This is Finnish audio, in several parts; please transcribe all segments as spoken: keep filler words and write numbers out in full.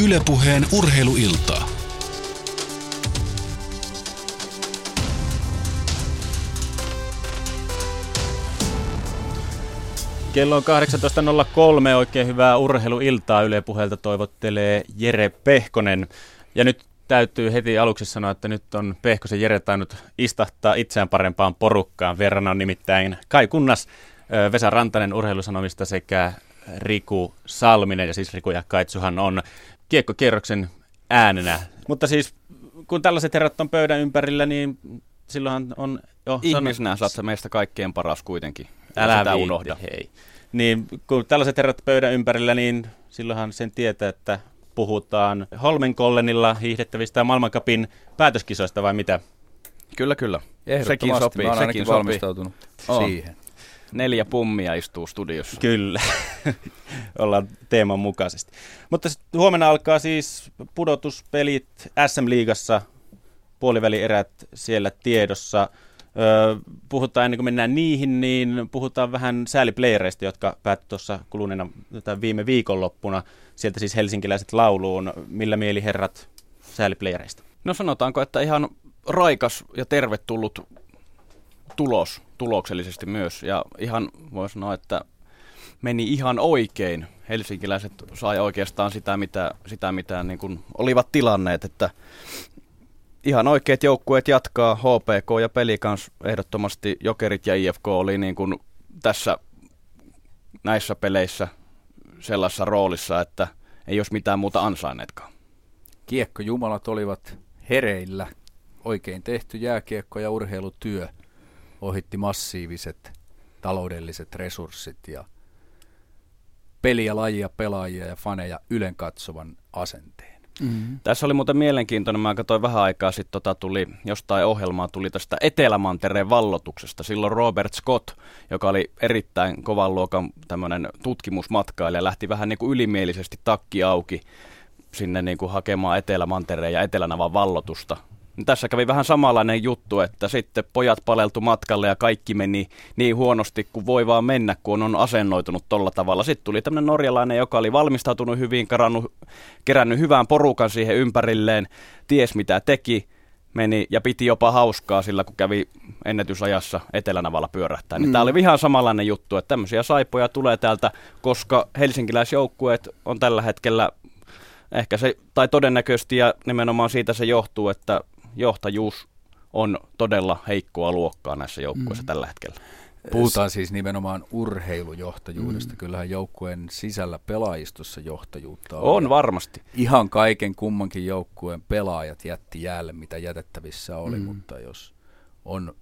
Yle Puheen urheiluiltaa. Kello on kahdeksantoista nolla kolme, oikein hyvää urheiluiltaa. Yle Puheelta toivottelee Jere Pehkonen. Ja nyt täytyy heti aluksi sanoa, että nyt on Pehkosen Jere tainnut istahtaa itseään parempaan porukkaan. Verran on nimittäin Kai Kunnas, Vesa Rantanen Urheilusanomista sekä Riku Salminen. Ja siis Riku ja Kaitsuhan on kiekkokierroksen äänenä. Mutta siis kun tällaiset herrat on pöydän ympärillä, niin silloinhan on jo... Ihmisenä saat sä meistä kaikkein paras kuitenkin. Älä sitä viitti, unohda. Hei. Niin, kun tällaiset herrat pöydän ympärillä, niin silloinhan sen tietää, että puhutaan Holmenkollenilla hiihdettävistä maailmancupin päätöskisoista vai mitä? Kyllä, kyllä. Sekin sopii, mä oon sekin valmistautunut on. siihen. Neljä pummia istuu studiossa. Kyllä, ollaan teeman mukaisesti. Mutta huomenna alkaa siis pudotuspelit äs äm-liigassa, puolivälierät siellä tiedossa. Öö, puhutaan ennen kuin mennään niihin, niin puhutaan vähän sääliplayereista, jotka päättyi tuossa kuluneena viime viikonloppuna. Sieltä siis helsinkiläiset lauluun. Millä mieli herrat sääliplayereista? No sanotaanko, että ihan raikas ja tervetullut tulos, tuloksellisesti myös. Ja ihan voi sanoa, että meni ihan oikein. Helsinkiläiset sai oikeastaan sitä, mitä, sitä, mitä niin kuin olivat tilanneet, että ihan oikeat joukkueet jatkaa. H P K ja Pelikans ehdottomasti Jokerit ja I F K oli niin kuin tässä näissä peleissä sellaisessa roolissa, että ei olisi mitään muuta ansainneetkaan. Kiekkojumalat olivat hereillä. Oikein tehty jääkiekko ja urheilutyö ohitti massiiviset taloudelliset resurssit ja peliä, lajia, pelaajia ja faneja ylenkatsovan asenteen. Mm-hmm. Tässä oli muuten mielenkiintoinen, mä katsoin vähän aikaa sitten, tota tuli, jostain ohjelmaa tuli tästä Etelämantereen vallotuksesta. Silloin Robert Scott, joka oli erittäin kovan luokan tämmöinen tutkimusmatkailija, lähti vähän niin kuin ylimielisesti takki auki sinne niin kuin hakemaan Etelämantereen ja Etelänavan vallotusta. Tässä kävi vähän samanlainen juttu, että sitten pojat paleltu matkalle ja kaikki meni niin huonosti kuin voi vaan mennä, kun on asennoitunut tolla tavalla. Sitten tuli tämmöinen norjalainen, joka oli valmistautunut hyvin, karannut, kerännyt hyvän porukan siihen ympärilleen, ties mitä teki, meni ja piti jopa hauskaa sillä, kun kävi ennätysajassa Etelänavalla pyörähtää. Niin mm. Tämä oli ihan samanlainen juttu, että tämmöisiä saipoja tulee täältä, koska helsinkiläisjoukkueet on tällä hetkellä ehkä se, tai todennäköisesti ja nimenomaan siitä se johtuu, että johtajuus on todella heikkoa luokkaa näissä joukkueissa mm. tällä hetkellä. Puhutaan siis nimenomaan urheilujohtajuudesta. Mm. Kyllähän joukkueen sisällä pelaajistossa johtajuutta on. On varmasti. Ihan kaiken kummankin joukkueen pelaajat jätti jäälle, mitä jätettävissä oli, mm. mutta jos on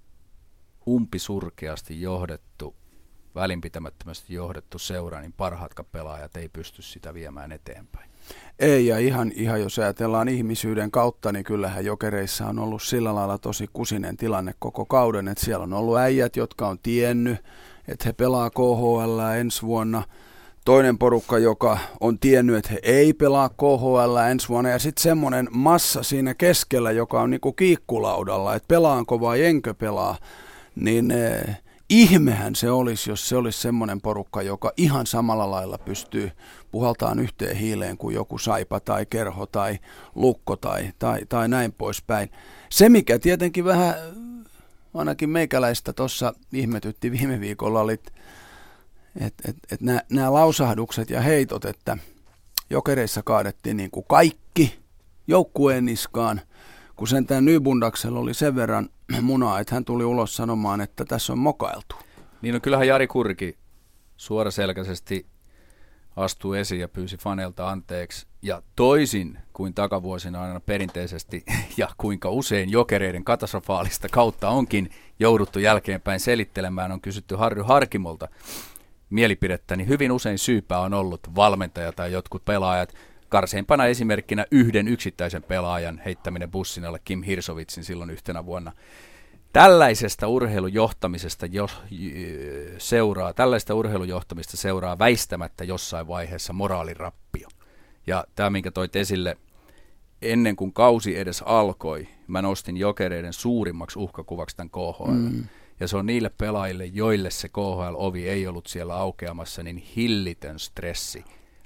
umpisurkeasti johdettu, välinpitämättömästi johdettu seura, niin parhaatkaan pelaajat ei pysty sitä viemään eteenpäin. Ei, ja ihan, ihan jos ajatellaan ihmisyyden kautta, niin kyllähän Jokereissa on ollut sillä lailla tosi kusinen tilanne koko kauden, että siellä on ollut äijät, jotka on tiennyt, että he pelaa K H L ensi vuonna. Toinen porukka, joka on tiennyt, että he ei pelaa K H L ensi vuonna, ja sitten semmoinen massa siinä keskellä, joka on niinku kiikkulaudalla, että pelaanko vai enkö pelaa, niin eh, ihmehän se olisi, jos se olisi semmoinen porukka, joka ihan samalla lailla pystyy puhaltaan yhteen hiileen kuin joku Saipa tai Kerho tai Lukko tai, tai, tai näin poispäin. Se, mikä tietenkin vähän ainakin meikäläistä tuossa ihmetytti viime viikolla, oli, että et, et, et nämä lausahdukset ja heitot, että Jokereissa kaadettiin niin kuin kaikki joukkueen niskaan, kun sentään Nybundaksella oli sen verran munaa, että hän tuli ulos sanomaan, että tässä on mokailtu. Niin no kyllähän Jari Kurki suoraselkäisesti astui esiin ja pyysi faneilta anteeksi. Ja toisin kuin takavuosina aina perinteisesti ja kuinka usein Jokereiden katastrofaalista kautta onkin jouduttu jälkeenpäin selittelemään, on kysytty Harry Harkimolta mielipidettä, niin hyvin usein syypää on ollut valmentaja tai jotkut pelaajat. Karseimpana esimerkkinä yhden yksittäisen pelaajan heittäminen bussin alle Kim Hirsovitsin silloin yhtenä vuonna. Tällaisesta urheilujohtamisesta jo, seuraa, tällaista urheilujohtamista seuraa väistämättä jossain vaiheessa moraalirappio. Ja tämä, minkä toit esille, ennen kuin kausi edes alkoi, mä nostin Jokereiden suurimmaksi uhkakuvaksi tämän K H L. Mm. Ja se on niille pelaajille, joille se K H L-ovi ei ollut siellä aukeamassa, niin hillitön stressi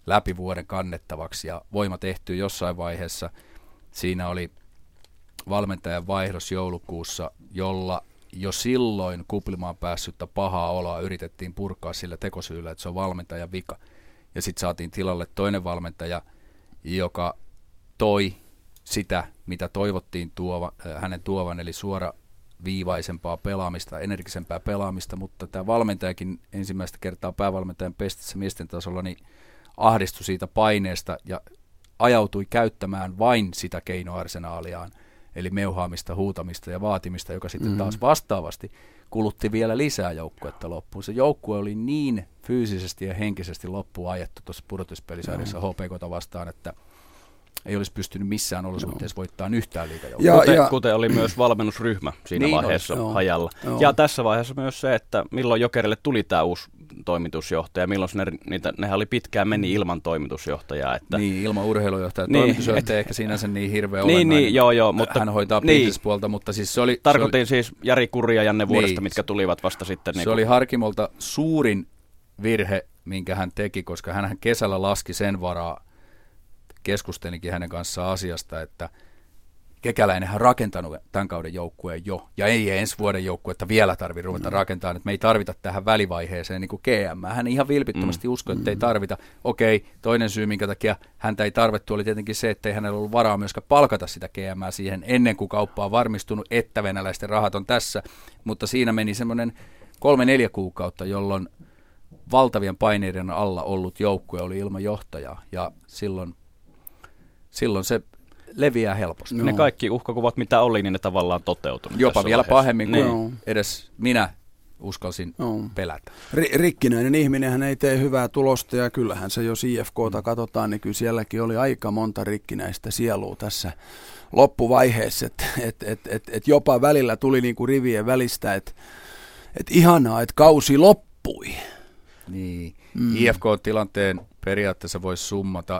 läpi vuoden kannettavaksi ja voima tehty jossain vaiheessa. Siinä oli valmentajan vaihdos joulukuussa, jolla jo silloin kuplimaan päässyttä pahaa oloa yritettiin purkaa sillä tekosyyllä, että se on valmentajan vika. Ja sitten saatiin tilalle toinen valmentaja, joka toi sitä, mitä toivottiin tuova, hänen tuovan, eli suoraviivaisempaa pelaamista, energisempää pelaamista, mutta tämä valmentajakin ensimmäistä kertaa päävalmentajan pestissä miesten tasolla niin ahdistui siitä paineesta ja ajautui käyttämään vain sitä keinoarsenaaliaan, eli meuhaamista, huutamista ja vaatimista, joka sitten mm-hmm. taas vastaavasti kulutti vielä lisää joukkuetta loppuun. Se joukkue oli niin fyysisesti ja henkisesti loppuun ajettu tuossa pudotuspelisarjassa mm-hmm. H P K:ta vastaan, että ei olisi pystynyt missään olosuhteessa voittamaan yhtään liigajoukkoa. Kuten, kuten oli myös valmennusryhmä siinä niin vaiheessa oli, hajalla. Joo. Ja tässä vaiheessa myös se, että milloin Jokerille tuli tämä uusi toimitusjohtaja, milloin ne, niitä, nehän oli pitkään meni ilman toimitusjohtajaa. Että niin, ilman urheilujohtajaa. Niin, toimitusjohtaja ehkä sinänsä niin hirveän niin, olennainen. Niin, joo, joo, mutta hän hoitaa niin, bisnespuolta, mutta siis se oli... Tarkoitin se oli, siis Jari Kurri ja Janne Vuoresta, niin, mitkä tulivat vasta sitten. Se niin oli Harkimolta suurin virhe, minkä hän teki, koska hän kesällä laski sen varaa, keskustelinkin hänen kanssaan asiasta, että Kekäläinenhän rakentanut tämän kauden joukkueen jo, ja ei ensi vuoden joukkuetta vielä tarvitse ruveta mm. rakentamaan, että me ei tarvita tähän välivaiheeseen niin kuin G M. Hän ihan vilpittömästi mm. uskoi, että ei tarvita. Okei, toinen syy, minkä takia häntä ei tarvittu, oli tietenkin se, että ei hänellä ollut varaa myöskään palkata sitä G M siihen ennen kuin kauppa on varmistunut, että venäläisten rahat on tässä, mutta siinä meni semmoinen kolme neljä kuukautta, jolloin valtavien paineiden alla ollut joukkue oli ilman johtajaa, ja silloin Silloin se leviää helposti. No. Ne kaikki uhkakuvat, mitä oli, niin ne tavallaan toteutunut. Jopa vielä vaiheessa pahemmin kuin niin. edes minä uskalsin no. pelätä. R- rikkinäinen ihminenhän ei tee hyvää tulosta, ja kyllähän se, jos I F K:ta katsotaan, niin kyllä sielläkin oli aika monta rikkinäistä sielua tässä loppuvaiheessa. Että et, et, et, et jopa välillä tuli niinku rivien välistä, että et ihanaa, että kausi loppui. Niin. Mm. I F K-tilanteen periaatteessa voisi summata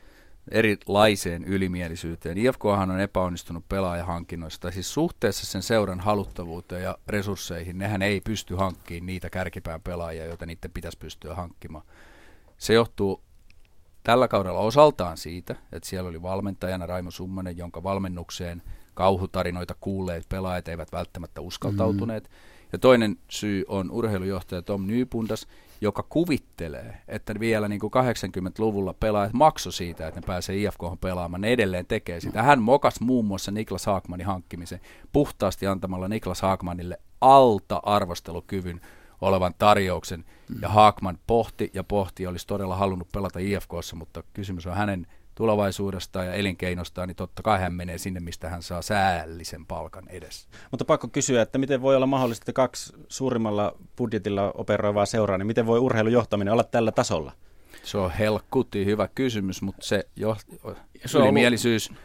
erilaiseen ylimielisyyteen. I F K:han on epäonnistunut pelaajahankinnoissa, tai siis suhteessa sen seuran haluttavuuteen ja resursseihin, nehän ei pysty hankkimaan niitä kärkipään pelaajia, joita niiden pitäisi pystyä hankkimaan. Se johtuu tällä kaudella osaltaan siitä, että siellä oli valmentajana Raimo Summanen, jonka valmennukseen kauhutarinoita kuulleet pelaajat eivät välttämättä uskaltautuneet. Mm. Ja toinen syy on urheilujohtaja Tom Nypundas, joka kuvittelee, että vielä niin kuin kahdeksankymmentäluvulla pelaajat maksoi siitä, että ne pääsee I F K:hon pelaamaan. Ne edelleen tekee sitä. Hän mokas muun muassa Niklas Haakmanin hankkimisen puhtaasti antamalla Niklas Haakmanille alta arvostelukyvyn olevan tarjouksen. Ja Haakman pohti ja pohti ja olisi todella halunnut pelata I F K:ssa, mutta kysymys on hänen tulevaisuudestaan ja elinkeinostaan, niin totta kai hän menee sinne, mistä hän saa säällisen palkan edes. Mutta pakko kysyä, että miten voi olla mahdollista, että kaksi suurimmalla budjetilla operoivaa seuraa, niin miten voi urheilujohtaminen olla tällä tasolla? Se on helkutti hyvä kysymys, mutta se, jo, se ylimielisyys. Ollut...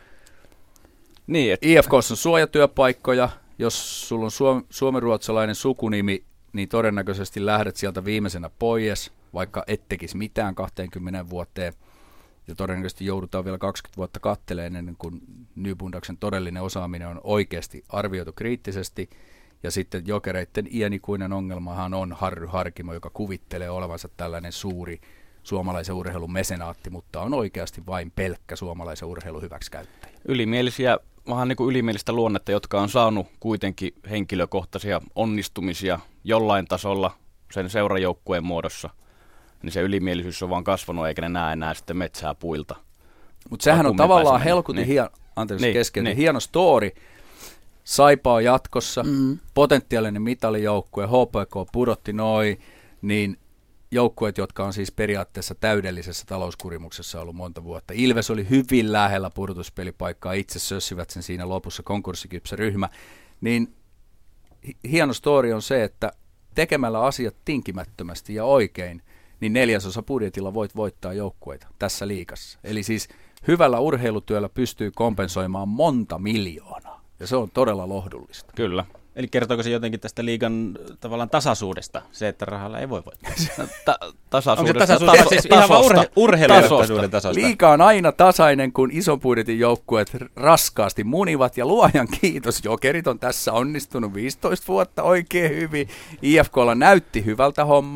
Niin, et... I F K:ssa on suojatyöpaikkoja, jos sulla on suom- suomenruotsalainen sukunimi, niin todennäköisesti lähdet sieltä viimeisenä pois, vaikka et tekisi mitään kaksikymmentä vuoteen. Ja todennäköisesti joudutaan vielä kaksikymmentä vuotta katteleen ennen kuin Nybundaksen todellinen osaaminen on oikeasti arvioitu kriittisesti. Ja sitten Jokereiden iänikuinen ongelmahan on Harry Harkimo, joka kuvittelee olevansa tällainen suuri suomalaisen urheilun mesenaatti, mutta on oikeasti vain pelkkä suomalaisen urheilun hyväksikäyttäjä. Ylimielisiä, vähän niin kuin ylimielistä luonnetta, jotka on saanut kuitenkin henkilökohtaisia onnistumisia jollain tasolla sen seurajoukkueen muodossa. Niin se ylimielisyys on vaan kasvanut, eikä ne näe enää sitten metsää puilta. Mutta sehän on tavallaan helkutin niin. hieno, anteeksi niin, kesken, niin. hieno story. Saipa on jatkossa, mm. potentiaalinen mitalijoukkue, H P K pudotti noin, niin joukkueet, jotka on siis periaatteessa täydellisessä talouskurimuksessa ollut monta vuotta. Ilves oli hyvin lähellä pudotuspelipaikkaa, itse sössivät sen siinä lopussa, konkurssikypsä ryhmä. Niin hieno story on se, että tekemällä asiat tinkimättömästi ja oikein, niin neljäsosa budjetilla voit voittaa joukkueita tässä liigassa. Eli siis hyvällä urheilutyöllä pystyy kompensoimaan monta miljoonaa, ja se on todella lohdullista. Kyllä. Eli kertooko se jotenkin tästä liigan tavallaan tasaisuudesta, se, että rahalla ei voi voittaa? Ta- tasaisuudesta. Onko se tasaisuudesta? Taso- siis ihan vaan urhe- urheilujohtaisuuden tasosta. Liiga on aina tasainen, kun ison budjetin joukkueet raskaasti munivat, ja luojan kiitos, Jokerit on tässä onnistunut viisitoista vuotta oikein hyvin. I F K:lla näytti hyvältä homma,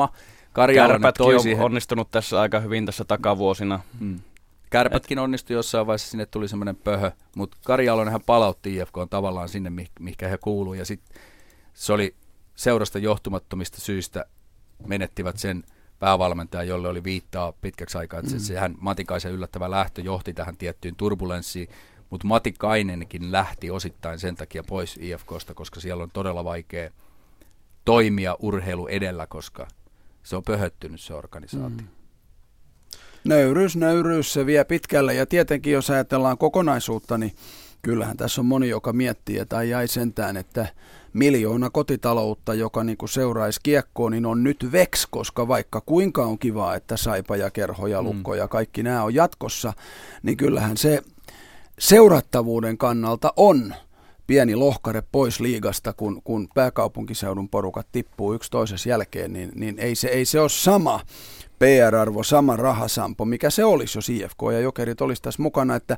Kärpätkin toisi on onnistunut tässä aika hyvin tässä takavuosina. Hmm. Kärpätkin onnistui jossain vaiheessa, sinne tuli semmoinen pöhö, mutta Kari Jalonenhan palautti I F K:n tavallaan sinne, mihinkä he kuuluu, ja sitten se oli seurasta johtumattomista syistä menettivät sen päävalmentajan, jolle oli viittaa pitkäksi aikaa. Mm. Sehän Matikaisen yllättävä lähtö johti tähän tiettyyn turbulenssiin, mutta Matikainenkin lähti osittain sen takia pois I F K:sta, koska siellä on todella vaikea toimia urheilu edellä, koska se on pöhöttynyt se organisaatio. Mm. Nöyryys, nöyryys, se vie pitkälle, ja tietenkin jos ajatellaan kokonaisuutta, niin kyllähän tässä on moni, joka miettii, että ai jäi sentään, että miljoona kotitaloutta, joka niinku seuraisi kiekkoa, niin on nyt veks, koska vaikka kuinka on kivaa, että Saipa ja Kerho ja Lukko ja kaikki nämä on jatkossa, niin kyllähän se seurattavuuden kannalta on pieni lohkare pois liigasta, kun, kun pääkaupunkiseudun porukat tippuu yksi toisessa jälkeen, niin, niin ei, se, ei se ole sama P R-arvo, sama rahasampo, mikä se olisi, jos I F K ja Jokerit olisi tässä mukana, että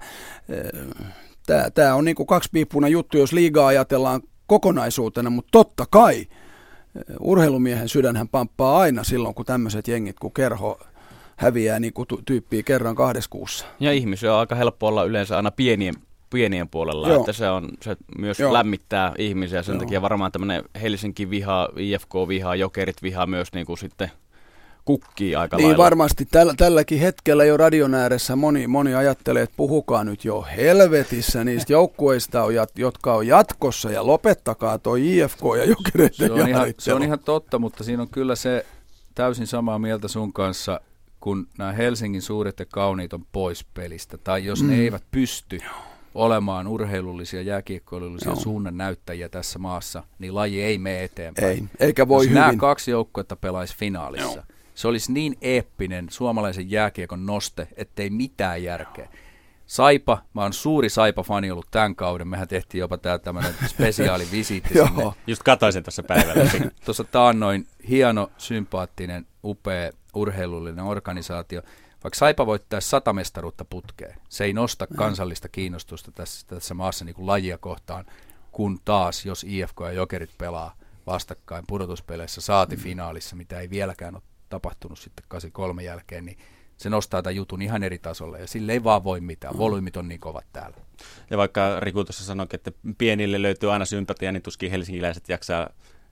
äh, tämä on niinku kaksipiippuinen juttu, jos liigaa ajatellaan kokonaisuutena, mutta totta kai urheilumiehen sydänhän pamppaa aina silloin, kun tämmöiset jengit kuin Kerho häviää niin kuin tyyppiä kerran kahdessa kuussa. Ja ihmisiä on aika helppo olla yleensä aina pienien, pienien puolella, Joo. että se, on, se myös Joo. lämmittää ihmisiä. Sen Joo. takia varmaan tämmöinen Helsinki vihaa, I F K vihaa, Jokerit vihaa myös niin kuin sitten kukkii aika niin lailla. Varmasti täl, tälläkin hetkellä jo radion ääressä moni, moni ajattelee, että puhukaa nyt jo helvetissä niistä joukkueista, jotka on jatkossa, ja lopettakaa toi I F K ja Jokereiden se on, ihan, se on ihan totta, mutta siinä on kyllä se täysin samaa mieltä sun kanssa, kun nämä Helsingin suuret ja kauniit on pois pelistä, tai jos mm. ne eivät pysty olemaan urheilullisia, jääkiekkoilullisia Joo. suunnan näyttäjiä tässä maassa, niin laji ei mene eteenpäin. Ei, eikä voi jos hyvin. Nämä kaksi joukkuetta pelaisi finaalissa. Joo. Se olisi niin eeppinen suomalaisen jääkiekon noste, ettei mitään järkeä. Saipa, mä oon suuri Saipa-fani ollut tämän kauden. Mehän tehtiin jopa tää tämmöinen spesiaalivisiitti sinne. Just katoisin tuossa päivällä. Tuossa taannoin hieno, sympaattinen, upea, urheilullinen organisaatio. Vaikka Saipa voittaisi sata mestaruutta putkeen, se ei nosta kansallista kiinnostusta tässä, tässä maassa niin kuin lajia kohtaan, kun taas, jos I F K ja Jokerit pelaa vastakkain pudotuspeleissä saati finaalissa, mitä ei vieläkään ole tapahtunut sitten kahdeksankymmentäkolme jälkeen, niin se nostaa tämän jutun ihan eri tasolle, ja sille ei vaan voi mitään. Volyymit on niin kovat täällä. Ja vaikka Riku tuossa sanoi, että pienille löytyy aina sympatia, niin tuskin helsinkiläiset jaksaa,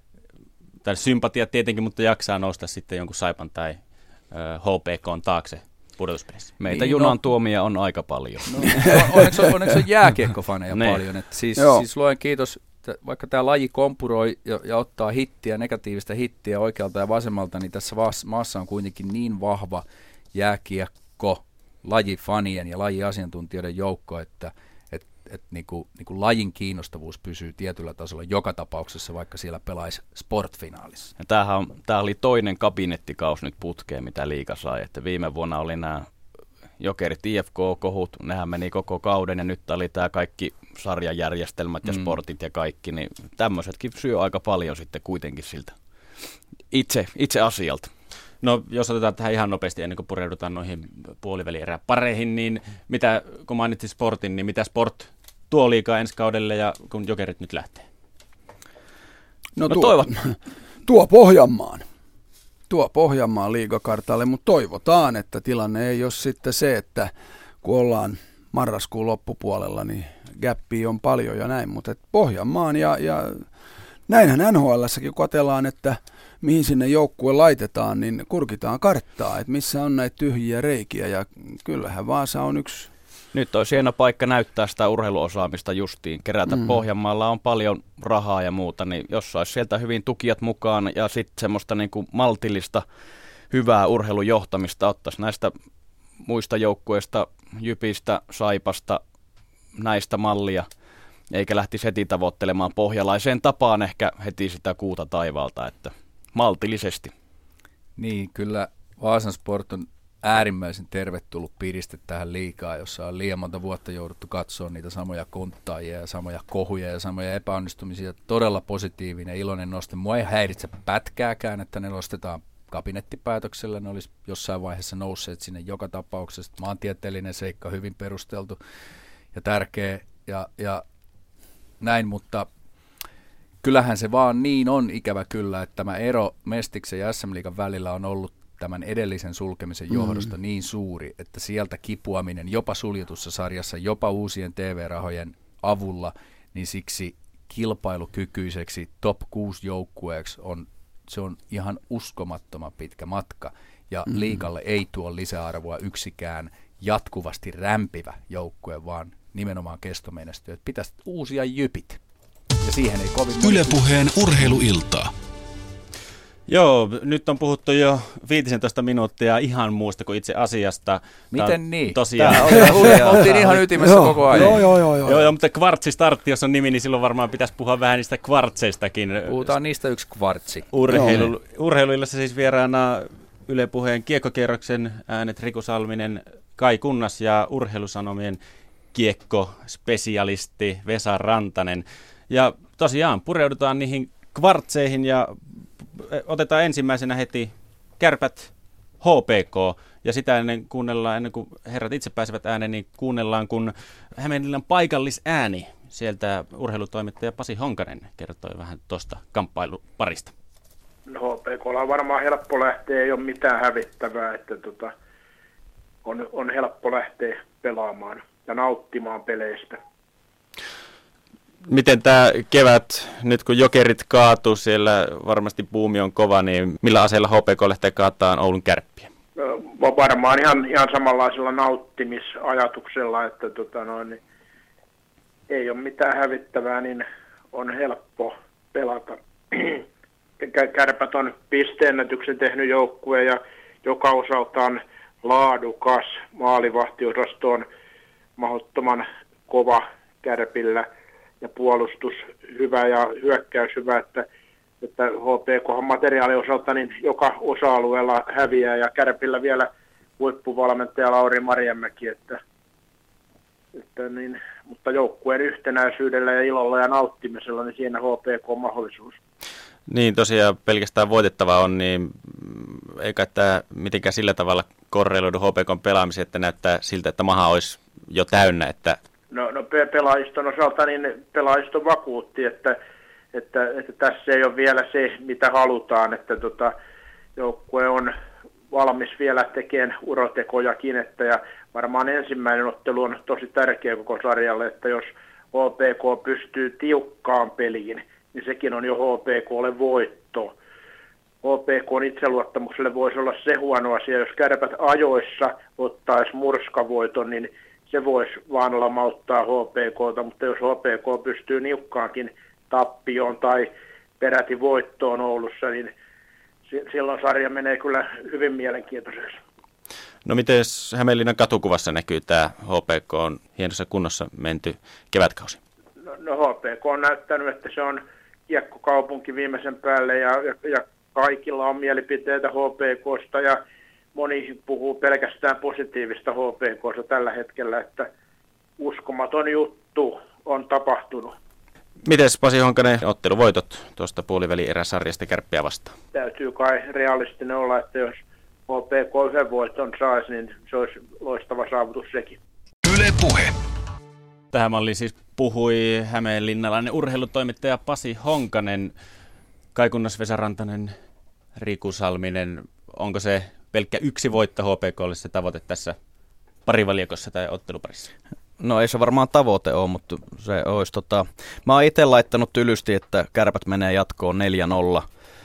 tai sympatia tietenkin, mutta jaksaa nousta sitten jonkun Saipan tai H P K:n taakse pudotuspeleissä. Meitä niin, junan no, tuomia on aika paljon. No, onneksi, on, onneksi on jääkiekkofaneja paljon. Että siis, siis luen kiitos, vaikka tämä laji kompuroi ja, ja ottaa hittiä, negatiivista hittiä oikealta ja vasemmalta, niin tässä maassa on kuitenkin niin vahva jääkiekko, lajifanien ja lajiasiantuntijoiden joukko, että et, et, niinku, niinku lajin kiinnostavuus pysyy tietyllä tasolla joka tapauksessa, vaikka siellä pelaisi sportfinaalissa. Ja tämähän on, tämä oli toinen kabinettikaus nyt putkeen, mitä liiga sai. Että viime vuonna oli nämä Jokerit I F K-kohut, nehän meni koko kauden, ja nyt oli tämä kaikki sarjajärjestelmät ja mm. sportit ja kaikki, niin tämmöisetkin syö aika paljon sitten kuitenkin siltä itse, itse asialta. No jos otetaan tähän ihan nopeasti ennen kuin pureudutaan noihin puolivälieräpareihin, niin mitä, kun mainitsin sportin, niin mitä sport tuo liigaa ensi kaudelle ja kun Jokerit nyt lähtee? No, no tuo, tuo Pohjanmaan. Tuo Pohjanmaan liigakartalle, mutta toivotaan, että tilanne ei ole sitten se, että kun ollaan marraskuun loppupuolella, niin gäppiä on paljon ja näin, mutta Pohjanmaan ja, ja näinhän N H L:ssäkin katsellaan, että mihin sinne joukkue laitetaan, niin kurkitaan karttaa, että missä on näitä tyhjiä reikiä, ja kyllähän Vaasa on yksi. Nyt olisi hieno paikka näyttää sitä urheiluosaamista justiin, kerätä mm. Pohjanmaalla on paljon rahaa ja muuta, niin jos saisi sieltä hyvin tukijat mukaan ja sitten semmoista niin kuin maltillista, hyvää urheilujohtamista ottaisi näistä muista joukkueista, Jypistä, Saipasta, näistä mallia, eikä lähtisi heti tavoittelemaan pohjalaiseen tapaan ehkä heti sitä kuuta taivaalta, että maltillisesti. Niin, kyllä Vaasan Sport on äärimmäisen tervetullut piriste tähän liigaan, jossa on liian monta vuotta jouduttu katsoa niitä samoja konttaajia ja samoja kohuja ja samoja epäonnistumisia. Todella positiivinen, iloinen noste. Mua ei häiritse pätkääkään, että ne nostetaan kabinettipäätöksellä. Ne olisi jossain vaiheessa nousseet sinne joka tapauksessa. Maantieteellinen seikka, hyvin perusteltu ja tärkeä ja, ja näin, mutta kyllähän se vaan niin on ikävä kyllä, että tämä ero Mestiksen ja S M-liigan välillä on ollut tämän edellisen sulkemisen johdosta mm. niin suuri, että sieltä kipuaminen jopa suljetussa sarjassa, jopa uusien T V-rahojen avulla, niin siksi kilpailukykyiseksi top kuusi joukkueeksi on, se on ihan uskomattoman pitkä matka. Ja mm. liigalle ei tuo lisäarvoa yksikään jatkuvasti rämpivä joukkue, vaan nimenomaan kestomenestyä. Pitäisi uusia jypit. Ja siihen ei kovin Yle Puheen urheiluiltaa. Joo, nyt on puhuttu jo viisitoista minuuttia ihan muusta kuin itse asiasta. Miten niin? Tosiaan. Oltiin ihan ytimessä joo, koko ajan. Joo, joo, joo. joo. joo, joo mutta kvartsistartti, jos on nimi, niin silloin varmaan pitäisi puhua vähän niistä kvartseistakin. Puhutaan niistä yksi kvartsi. Urheilu, urheiluillassa siis vieraana Yle Puheen kiekkokierroksen äänet Riku Salminen, Kai Kunnas ja Urheilusanomien kiekkospesialisti Vesa Rantanen. Ja tosiaan pureudutaan niihin kvartseihin ja otetaan ensimmäisenä heti Kärpät H P K, ja sitä ennen kuunnellaan, ennen kuin herrat itse pääsevät ääneen, niin kuunnellaan, kun Hämeenlinnan paikallisääni, sieltä urheilutoimittaja Pasi Honkanen kertoi vähän tuosta kamppailuparista. No H P K:lla on varmaan helppo lähteä, ei ole mitään hävittävää, että tota, on, on helppo lähteä pelaamaan ja nauttimaan peleistä. Miten tämä kevät, nyt kun Jokerit kaatuu, siellä varmasti buumi on kova, niin millä aseella H P K lähtee kaataan Oulun Kärppiä? Varmaan ihan, ihan samanlaisella nauttimisajatuksella, että tota noin, niin ei ole mitään hävittävää, niin on helppo pelata. Kärpät on pisteennätyksen tehnyt joukkue ja joka osaltaan laadukas. Maalivahtiosasto on mahdottoman kova Kärpillä ja puolustus hyvä ja hyökkäys hyvä, että, että H P K:n materiaalin osalta niin joka osa-alueella häviää ja Kärpillä vielä huippuvalmentaja Lauri Marjamäki, että, että niin, mutta joukkueen yhtenäisyydellä ja ilolla ja nauttimisella, niin siinä H P K on mahdollisuus. Niin, tosiaan pelkästään voitettava on, niin eikä tämä mitenkään sillä tavalla korreloidu H P K:n pelaamiseen, että näyttää siltä, että maha olisi jo täynnä. Että... No, no pelaajiston osalta niin pelaajisto vakuutti, että, että, että tässä ei ole vielä se, mitä halutaan, että tota, joukkue on valmis vielä tekemään urotekojakin, että ja varmaan ensimmäinen ottelu on tosi tärkeä koko sarjalle, että jos H P K pystyy tiukkaan peliin, niin sekin on jo H P K:lle voitto. H P K:n itseluottamukselle voisi olla se huono asia, jos Kärpät ajoissa ottaisi murskavoiton, niin se voisi vaan lamauttaa H P K:ta, mutta jos H P K pystyy niukkaankin tappioon tai peräti voittoon Oulussa, niin silloin sarja menee kyllä hyvin mielenkiintoiseksi. No miten Hämeenlinnan katukuvassa näkyy tämä H P K on hienossa kunnossa menty kevätkausi? No, no H P K on näyttänyt, että se on kiekkokaupunki viimeisen päälle ja, ja, ja kaikilla on mielipiteitä H P K:sta ja moni puhuu pelkästään positiivista H P K:sta tällä hetkellä, että uskomaton juttu on tapahtunut. Mites Pasi Honkanen, otteluvoitot tuosta puolivälieräsarjasta Kärppiä vastaan? Täytyy kai realistinen olla, että jos H P K yhden voiton saisi, niin se olisi loistava saavutus sekin. Yle Puhe. Tähän malliin siis puhui hämeenlinnalainen urheilutoimittaja Pasi Honkanen, Kai Kunnas, Vesa Rantanen, Riku Salminen. Onko se pelkkä yksi voitto H P K:lle se tavoite tässä parivaljakossa tai otteluparissa? No ei se varmaan tavoite ole, mutta se olisi tota... Mä oon itse laittanut tylysti, että Kärpät menee jatkoon neljä nolla.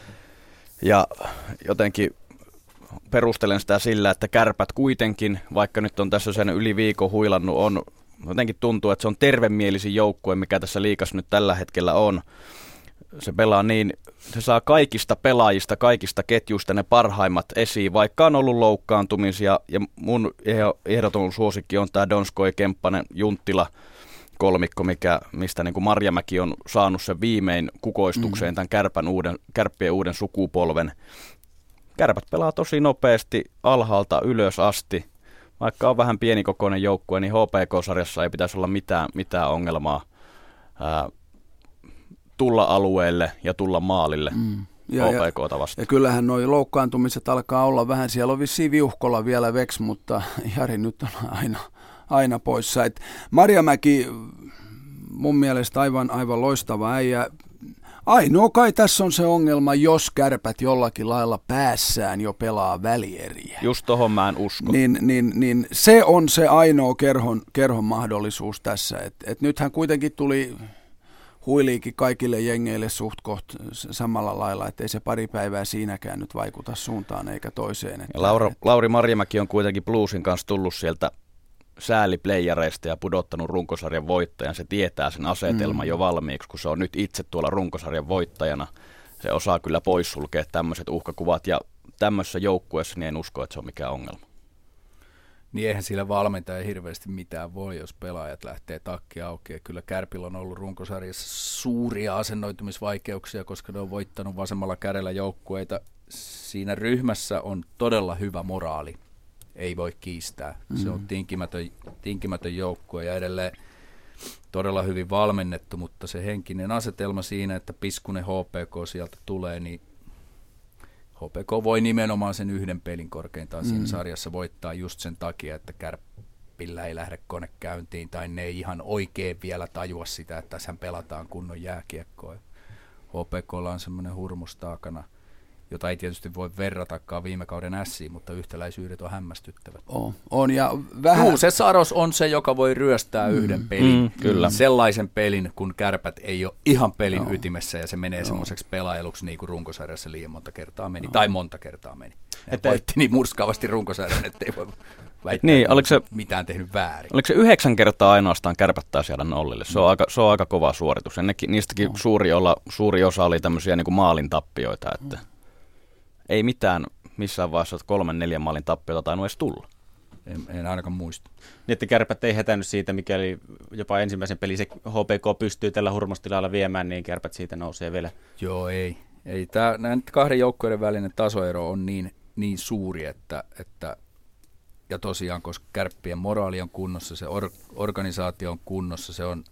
Ja jotenkin perustelen sitä sillä, että Kärpät kuitenkin, vaikka nyt on tässä sen yli viikon huilannut, on jotenkin tuntuu, että se on tervemielisin joukkue, mikä tässä liigassa nyt tällä hetkellä on. Se pelaa niin, se saa kaikista pelaajista, kaikista ketjuista ne parhaimmat esiin, vaikka on ollut loukkaantumisia. Ja mun ehdoton suosikki on tämä Donskoi, Kemppanen, Junttila kolmikko, mikä, mistä niin kuin Marjamäki on saanut sen viimein kukoistukseen tämän kärpän uuden, kärppien uuden sukupolven. Kärpät pelaa tosi nopeasti alhaalta ylös asti. Vaikka on vähän pienikokoinen joukkue, niin H P K-sarjassa ei pitäisi olla mitään, mitään ongelmaa ää, tulla alueelle ja tulla maalille mm. ja, H P K:ta vastaan. Ja kyllähän nuo loukkaantumiset alkaa olla vähän. Siellä on vissiin Viuhkola vielä veksi, mutta Jari nyt on aina, aina poissa. Et Marjamäki mun mielestä aivan, aivan loistava äijä. Ainoa kai tässä on se ongelma, jos Kärpät jollakin lailla päässään jo pelaa välieriä. Just tohon mä en usko. Niin, niin, niin se on se ainoa kerhon, kerhon mahdollisuus tässä. Et, et nythän kuitenkin tuli huiliikin kaikille jengeille suht koht samalla lailla, ettei se pari päivää siinäkään nyt vaikuta suuntaan eikä toiseen. Että, Laura, et... Lauri Marjamäki on kuitenkin Bluesin kanssa tullut sieltä sääliplayereista ja pudottanut runkosarjan voittajan. Se tietää sen asetelman mm. jo valmiiksi, kun se on nyt itse tuolla runkosarjan voittajana. Se osaa kyllä poissulkea tämmöiset uhkakuvat ja tämmöisessä joukkueessa niin en usko, että se on mikään ongelma. Niin eihän sillä valmentaja hirveästi mitään voi, jos pelaajat lähtee takki auki. Ja kyllä Kärpillä on ollut runkosarjassa suuria asennoitumisvaikeuksia, koska ne on voittanut vasemmalla kädellä joukkueita. Siinä ryhmässä on todella hyvä moraali. Ei voi kiistää. Mm-hmm. Se on tinkimätön, tinkimätön joukkue ja edelleen todella hyvin valmennettu, mutta se henkinen asetelma siinä, että piskunen H P K sieltä tulee, niin H P K voi nimenomaan sen yhden pelin korkeintaan mm-hmm. siinä sarjassa voittaa just sen takia, että Kärpillä ei lähde kone käyntiin tai ne ei ihan oikein vielä tajua sitä, että tässä pelataan kunnon jääkiekkoa. H P K:lla on semmoinen hurmus taakana, jota ei tietysti voi verratakaan viime kauden ässiin, mutta yhtäläisyydet on hämmästyttävät. On, on ja vähän... Juu, se Saros on se, joka voi ryöstää mm. yhden pelin. Mm, kyllä. Sellaisen pelin, kun Kärpät ei ole ihan pelin no. ytimessä ja se menee no. semmoiseksi pelailuksi niin kuin runkosarjassa liian monta kertaa meni, no. tai monta kertaa meni. Että voitti niin murskaavasti runkosarjan, ettei voi väittää, niin, oliko se, mitään tehnyt väärin. Oliko se yhdeksän kertaa ainoastaan Kärpättää siellä nollille? Se on, mm. aika, se on aika kova suoritus. Ja nekin, niistäkin no. suuri, olla, suuri osa oli tämmöisiä niin kuin maalin tappioita, että... Mm. Ei mitään missään vaiheessa kolmen, neljän maalin tappiota tainnut edes tulla. En, en ainakaan muista. Niin, että Kärpät ei hätännyt siitä, mikäli jopa ensimmäisen pelin se H P K pystyy tällä hurmostilalla viemään, niin Kärpät siitä nousee vielä. Joo, ei. ei tää, näin kahden joukkueiden välinen tasoero on niin, niin suuri, että, että ja tosiaan, koska Kärppien moraali on kunnossa, se or, organisaatio on kunnossa, se on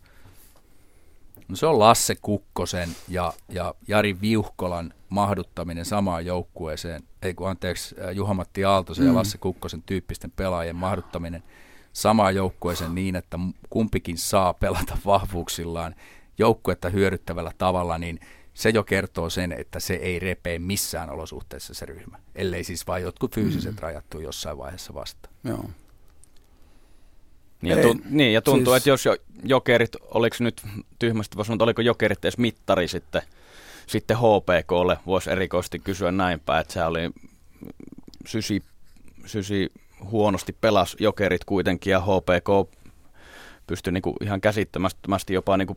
No se on Lasse Kukkosen ja, ja Jari Viuhkolan mahduttaminen samaan joukkueeseen, ei kun anteeksi, Juha-Matti Aaltosen mm. ja Lasse Kukkosen tyyppisten pelaajien mahduttaminen samaan joukkueeseen niin, että kumpikin saa pelata vahvuuksillaan joukkuetta hyödyttävällä tavalla, niin se jo kertoo sen, että se ei repee missään olosuhteessa se ryhmä, ellei siis vain jotkut fyysiset mm. rajattu jossain vaiheessa vastaan. Joo. Niin ja, tunt, niin ja tuntuu, siis... että jos jo, jokerit, oliko nyt tyhmästi voi sanoa, että oliko jokerit edes mittari sitten, sitten H P K:lle, voisi erikoisesti kysyä näin päin, että se oli sysi, sysi huonosti pelas jokerit kuitenkin ja H P K pystyi niinku ihan käsittämättömästi jopa niinku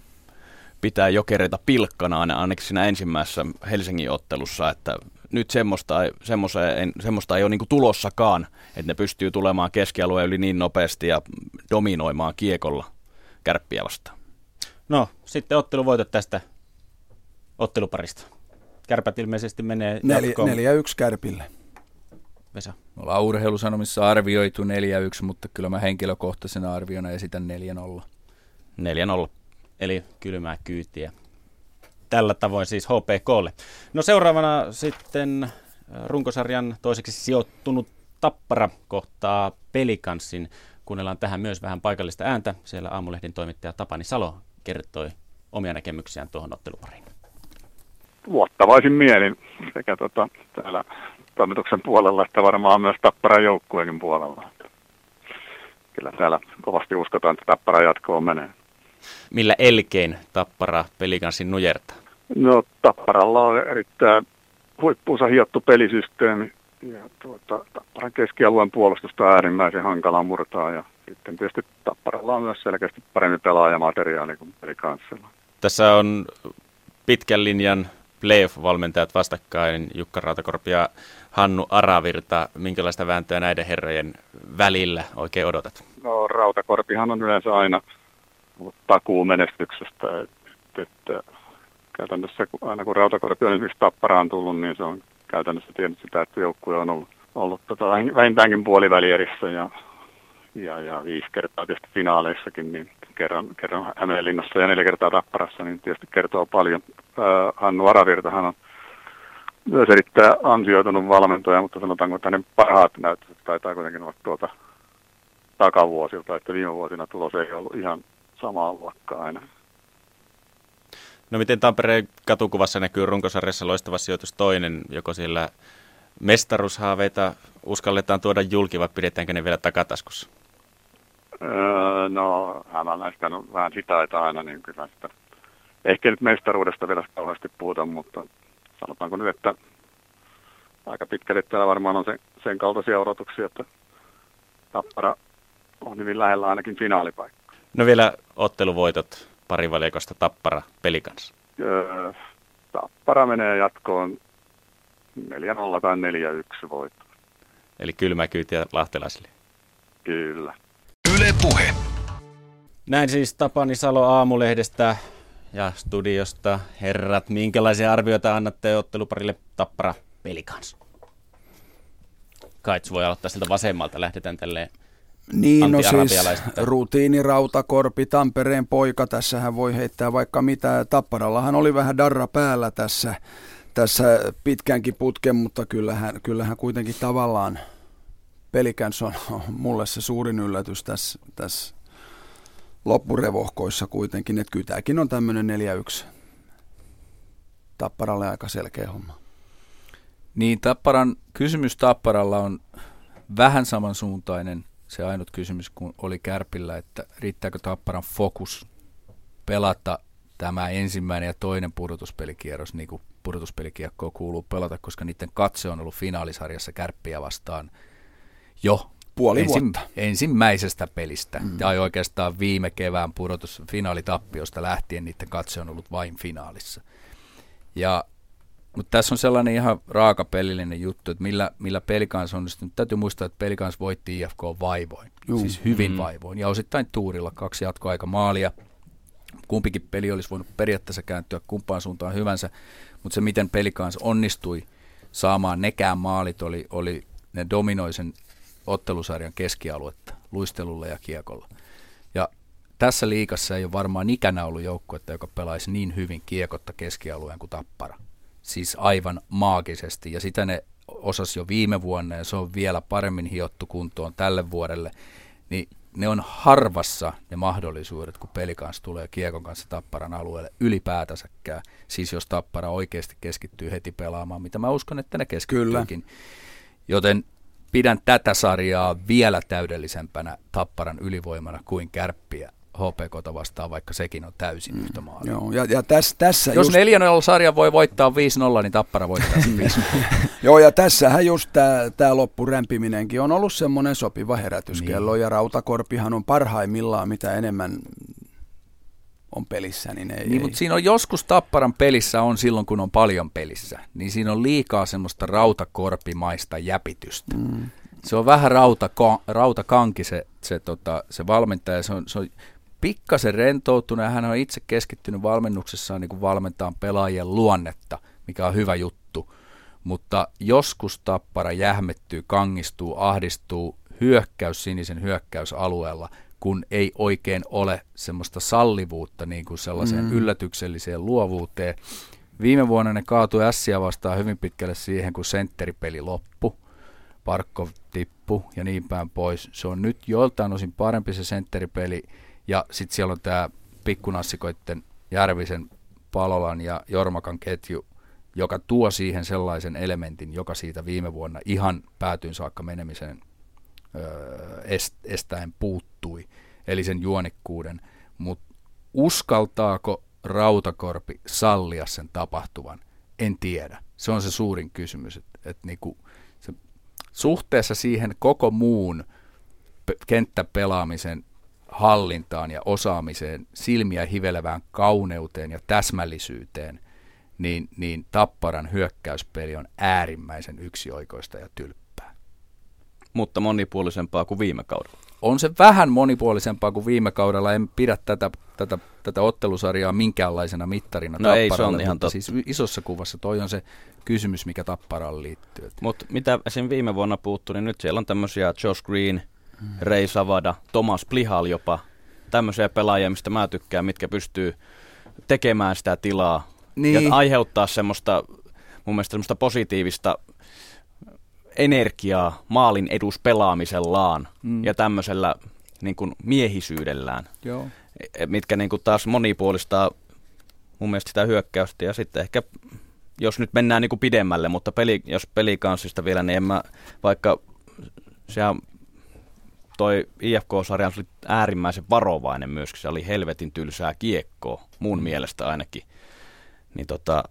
pitää jokereita pilkkana ainakin siinä ensimmäisessä Helsingin ottelussa, että nyt semmoista ei, semmoista ei ole niinku tulossakaan, että ne pystyy tulemaan keskialueen yli niin nopeasti ja dominoimaan kiekolla Kärppiä vastaan. No, sitten otteluvoitot tästä otteluparista. Kärpät ilmeisesti menee jatkoon. neljä yksi Kärpille. Vesa. Me ollaan Urheilusanomissa arvioitu neljä yksi, mutta kyllä mä henkilökohtaisena arviona esitän neljä nolla. neljä nolla. Eli kylmää kyytiä. Tällä tavoin siis H P K:lle. No seuraavana sitten runkosarjan toiseksi sijoittunut Tappara kohtaa Pelikanssin. Kuunnellaan tähän myös vähän paikallista ääntä. Siellä Aamulehden toimittaja Tapani Salo kertoi omia näkemyksiään tuohon ottelupariin. Luottavaisin mielin sekä tota, täällä toimituksen puolella että varmaan myös Tapparan joukkueenkin puolella. Kyllä täällä kovasti uskotaan, että Tappara jatkoon menee. Millä elkein Tappara Pelikanssin nujertaa? No Tapparalla on erittäin huippuunsa hiottu pelisysteemi ja tuota, Tapparan keskialueen puolustusta on äärimmäisen hankala murtaa ja sitten tietysti Tapparalla on myös selkeästi paremmin pelaajamateriaali kuin Pelikanssilla. Tässä on pitkän linjan playoff-valmentajat vastakkain, Jukka Rautakorpi ja Hannu Aravirta. Minkälaista vääntöä näiden herrojen välillä oikein odotat? No Rautakorpihan on yleensä aina takuu menestyksestä, että, että käytännössä aina kun Rautakorpi on esimerkiksi Tapparaan tullut, niin se on käytännössä tiennyt sitä, että joukkue on ollut, ollut tota, vähintäänkin puolivälierissä ja, ja, ja viisi kertaa tietysti finaaleissakin, niin kerran, kerran Hämeenlinnassa ja neljä kertaa Tapparassa, niin tietysti kertoo paljon. Ää, Hannu Aravirtahan on myös erittäin ansioitunut valmentaja, mutta sanotaanko, että hänen parhaat näytöt taitaa kuitenkin olla tuolta takavuosilta, että viime vuosina tulos ei ollut ihan samaa luokkaa aina. No miten Tampereen katukuvassa näkyy runkosarjassa loistava sijoitus toinen, joko siellä mestaruushaaveita uskalletaan tuoda julki vai pidetäänkö ne vielä takataskussa? Öö, no, hämäläistä on vähän hitaita aina, niin kyllä sitä. Ehkä nyt mestaruudesta vielä kauheasti puhuta, mutta sanotaanko nyt, että aika pitkälle täällä varmaan on sen, sen kaltaisia odotuksia, että Tappara on hyvin lähellä ainakin finaalipaikka. No vielä otteluvoitot parivalikosta Tappara Pelikans. Öö, Tappara menee jatkoon neljä nolla tai neljä yksi voitto. Eli kylmä kyytiä lahtelaisille. Kyllä. Yle Puhe. Näin siis Tapani Salo Aamulehdestä ja studiosta. Herrat, minkälaisia arvioita annatte otteluparille Tappara Pelikans? Kaitsu voi aloittaa sieltä vasemmalta. Lähdetään tälleen Niin, no siis rutiini, Rautakorpi, Tampereen poika. Tässähän voi heittää vaikka mitä. Tapparallahan oli vähän darra päällä tässä, tässä pitkänkin putken, mutta kyllähän, kyllähän kuitenkin tavallaan Pelikans on mulle se suurin yllätys tässä, tässä loppurevohkoissa kuitenkin, että kyllä tämäkin on tämmöinen neljä yksi. Tapparalle aika selkeä homma. Niin, Tapparan, kysymys Tapparalla on vähän samansuuntainen se ainut kysymys, kun oli Kärpillä, että riittääkö Tapparan fokus pelata tämä ensimmäinen ja toinen pudotuspelikierros, niin kuin pudotuspelikiekkoon kuuluu pelata, koska niiden katse on ollut finaalisarjassa Kärppiä vastaan jo puoli ensi, vuotta. ensimmäisestä pelistä. Mm. Tai oikeastaan viime kevään pudotusfinaalitappiosta lähtien niiden katse on ollut vain finaalissa. Ja mutta tässä on sellainen ihan raakapelillinen juttu, että millä, millä Pelikans onnistunut. Täytyy muistaa, että Pelikans voitti I F K vaivoin, Juu. siis hyvin mm. vaivoin, ja osittain tuurilla kaksi jatkoaikamaalia. Kumpikin peli olisi voinut periaatteessa kääntyä kumpaan suuntaan hyvänsä, mutta se miten Pelikans onnistui saamaan nekään maalit, oli, oli ne dominoisen ottelusarjan keskialuetta luistelulla ja kiekolla. Ja tässä liigassa ei ole varmaan ikänä ollut joukkuetta, joka pelaisi niin hyvin kiekotta keskialueen kuin Tappara. Siis aivan maagisesti, ja sitä ne osasi jo viime vuonna, ja se on vielä paremmin hiottu kuntoon tälle vuodelle, niin ne on harvassa ne mahdollisuudet, kun Pelikans tulee kiekon kanssa Tapparan alueelle ylipäätänsäkään. Siis jos Tappara oikeasti keskittyy heti pelaamaan, mitä mä uskon, että ne keskittyykin. Joten pidän tätä sarjaa vielä täydellisempänä Tapparan ylivoimana kuin Kärppiä H P K:ta vastaan, vaikka sekin on täysin yhtä maalia. Joo, ja, ja täs, tässä Jos just... neljä nolla sarja voi voittaa viisi nolla, niin Tappara voittaa viisi nolla. Joo, ja tässähän just tämä loppurämpiminenkin on ollut semmoinen sopiva herätyskello, niin. Ja Rautakorpihan on parhaimmillaan, mitä enemmän on pelissä. Niin, ei, niin ei. mutta siinä on joskus Tapparan pelissä on silloin, kun on paljon pelissä, niin siinä on liikaa semmoista Rautakorpimaista jäpitystä. Mm. Se on vähän rautakanki se, se, tota, se valmentaja, se on, se on pikkasen rentoutunut, ja hän on itse keskittynyt valmennuksessaan niin kuin valmentaan pelaajien luonnetta, mikä on hyvä juttu, mutta joskus Tappara jähmettyy, kangistuu, ahdistuu hyökkäys sinisen hyökkäysalueella, kun ei oikein ole semmoista sallivuutta niin kuin sellaiseen mm. yllätykselliseen luovuuteen. Viime vuonna ne kaatui Ässiä vastaan hyvin pitkälle siihen, kun sentteripeli loppui. Parkko tippu ja niin päin pois. Se on nyt joiltain osin parempi se sentteripeli, ja sitten siellä on tämä pikkunassikoitten Järvisen, Palolan ja Jormakan ketju, joka tuo siihen sellaisen elementin, joka siitä viime vuonna ihan päätyyn saakka menemisen öö, est, estäen puuttui, eli sen juonikkuuden. Mutta uskaltaako Rautakorpi sallia sen tapahtuvan? En tiedä. Se on se suurin kysymys, että et niinku suhteessa siihen koko muun kenttäpelaamisen hallintaan ja osaamiseen, silmiä hivelevään kauneuteen ja täsmällisyyteen, niin, niin Tapparan hyökkäyspeli on äärimmäisen yksioikoista ja tylppää. Mutta monipuolisempaa kuin viime kaudella. On se vähän monipuolisempaa kuin viime kaudella. En pidä tätä, tätä, tätä ottelusarjaa minkäänlaisena mittarina no Tapparalle, ei, se on ihan mutta totta. Siis isossa kuvassa toi on se kysymys, mikä Tapparaan liittyy. Mutta mitä esim. Viime vuonna puuttui, niin nyt siellä on tämmöisiä Josh Green, hmm. Ray Savada, Thomas Plihal jopa, tämmöisiä pelaajia, mistä mä tykkään, mitkä pystyy tekemään sitä tilaa niin. Ja aiheuttaa semmoista, mun mielestä semmoista positiivista energiaa maalin eduspelaamisellaan mm. ja tämmöisellä niin kuin miehisyydellään, Joo. mitkä niin kuin taas monipuolistaa mun mielestä sitä hyökkäystä. Ja sitten ehkä, jos nyt mennään niin kuin pidemmälle, mutta peli, jos pelikanssista vielä, niin en mä, vaikka siellä toi I F K-sarja oli äärimmäisen varovainen myöskin, se oli helvetin tylsää kiekkoa, mun mm. mielestä ainakin. Niin tota,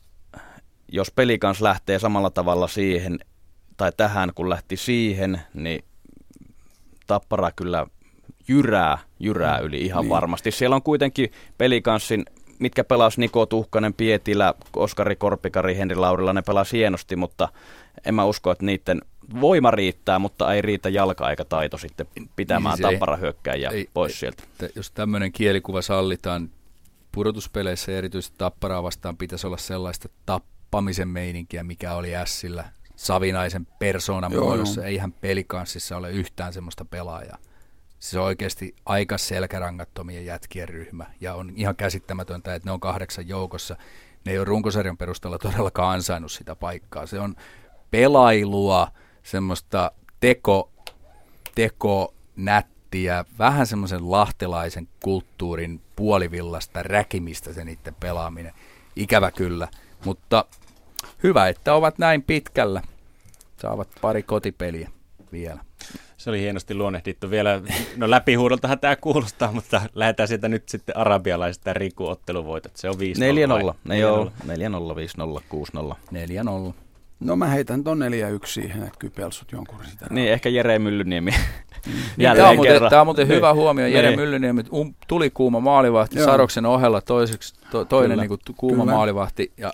jos pelikans lähtee samalla tavalla siihen, tai tähän kun lähti siihen, niin Tappara kyllä jyrää, jyrää yli ihan niin. varmasti. Siellä on kuitenkin pelikanssin, mitkä pelasi Niko Tuhkanen, Pietilä, Oskari Korpikari, Henri Laurila, ne pelasi hienosti, mutta en mä usko, että niiden voima riittää, mutta ei riitä jalka eikä taito sitten pitämään niin Tappara hyökkääjää pois ei, sieltä. Te, jos tämmöinen kielikuva sallitaan, pudotuspeleissä erityisesti Tapparaa vastaan pitäisi olla sellaista tappamisen meininkiä, mikä oli Ässillä Savinaisen persoonan muodossa. Eihän pelikanssissa ole yhtään semmoista pelaajaa. Se on oikeasti aika selkärangattomien jätkien ryhmä, ja on ihan käsittämätöntä, että ne on kahdeksan joukossa. Ne ei ole runkosarjan perusteella todellakaan ansainnut sitä paikkaa. Se on pelailua, semmoista teko, teko nättiä, vähän semmoisen lahtelaisen kulttuurin puolivillasta räkimistä se niiden pelaaminen. Ikävä kyllä, mutta hyvä, että ovat näin pitkällä. Saavat pari kotipeliä vielä. Se oli hienosti luonnehdittu vielä. No läpihuudoltahan tämä kuulostaa, mutta lähdetään sieltä nyt sitten arabialaisesta Riku-otteluvoitot. Se on viisi nolla. neljä nolla. Ne joo, neljä nolla, viisi nolla, kuusi nolla. neljä nolla. No mä heitän ton neljä yksi siihen, että kypelsut jonkun sitä. Niin, ehkä Jere Myllyniemi. Tämä on muuten, tämä on muuten niin. hyvä huomio. Jere niin. Myllyniemi um, tuli kuuma maalivahti, joo. Saroksen ohella toiseksi, to, toinen niin kuin kuuma Kyllä. maalivahti. Ja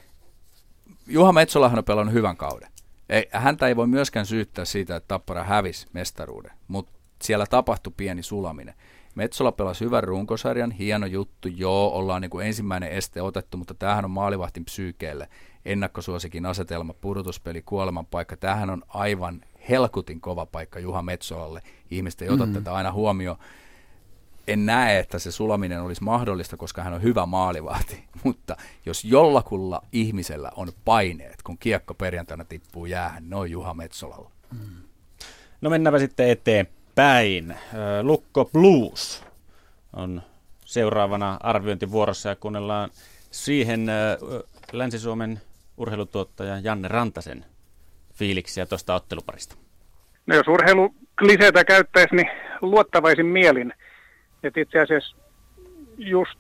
Juha Metsolahan on pelannut hyvän kauden. Ei, häntä ei voi myöskään syyttää siitä, että Tappara hävisi mestaruuden, mutta siellä tapahtui pieni sulaminen. Metsola pelasi hyvän runkosarjan, hieno juttu, joo, ollaan niin kuin ensimmäinen este otettu, mutta tämähän on maalivahtin psyykeelle ennakkosuosikin asetelma, pudotuspeli, kuolemanpaikka. Tämähän on aivan helkutin kova paikka Juha Metsolalle. Ihmiset ei ota mm-hmm. tätä aina huomioon. En näe, että se sulaminen olisi mahdollista, koska hän on hyvä maalivahti, mutta jos jollakulla ihmisellä on paineet, kun kiekko perjantaina tippuu jäähän, ne on Juha Metsolalla. Mm. No mennäänpä sitten eteenpäin. Lukko Blues on seuraavana arviointivuorossa ja kuunnellaan siihen Länsi-Suomen urheilutuottaja Janne Rantasen fiiliksiä tuosta otteluparista. No jos urheilukliseitä käyttäisi, niin luottavaisin mielin. Et itse asiassa just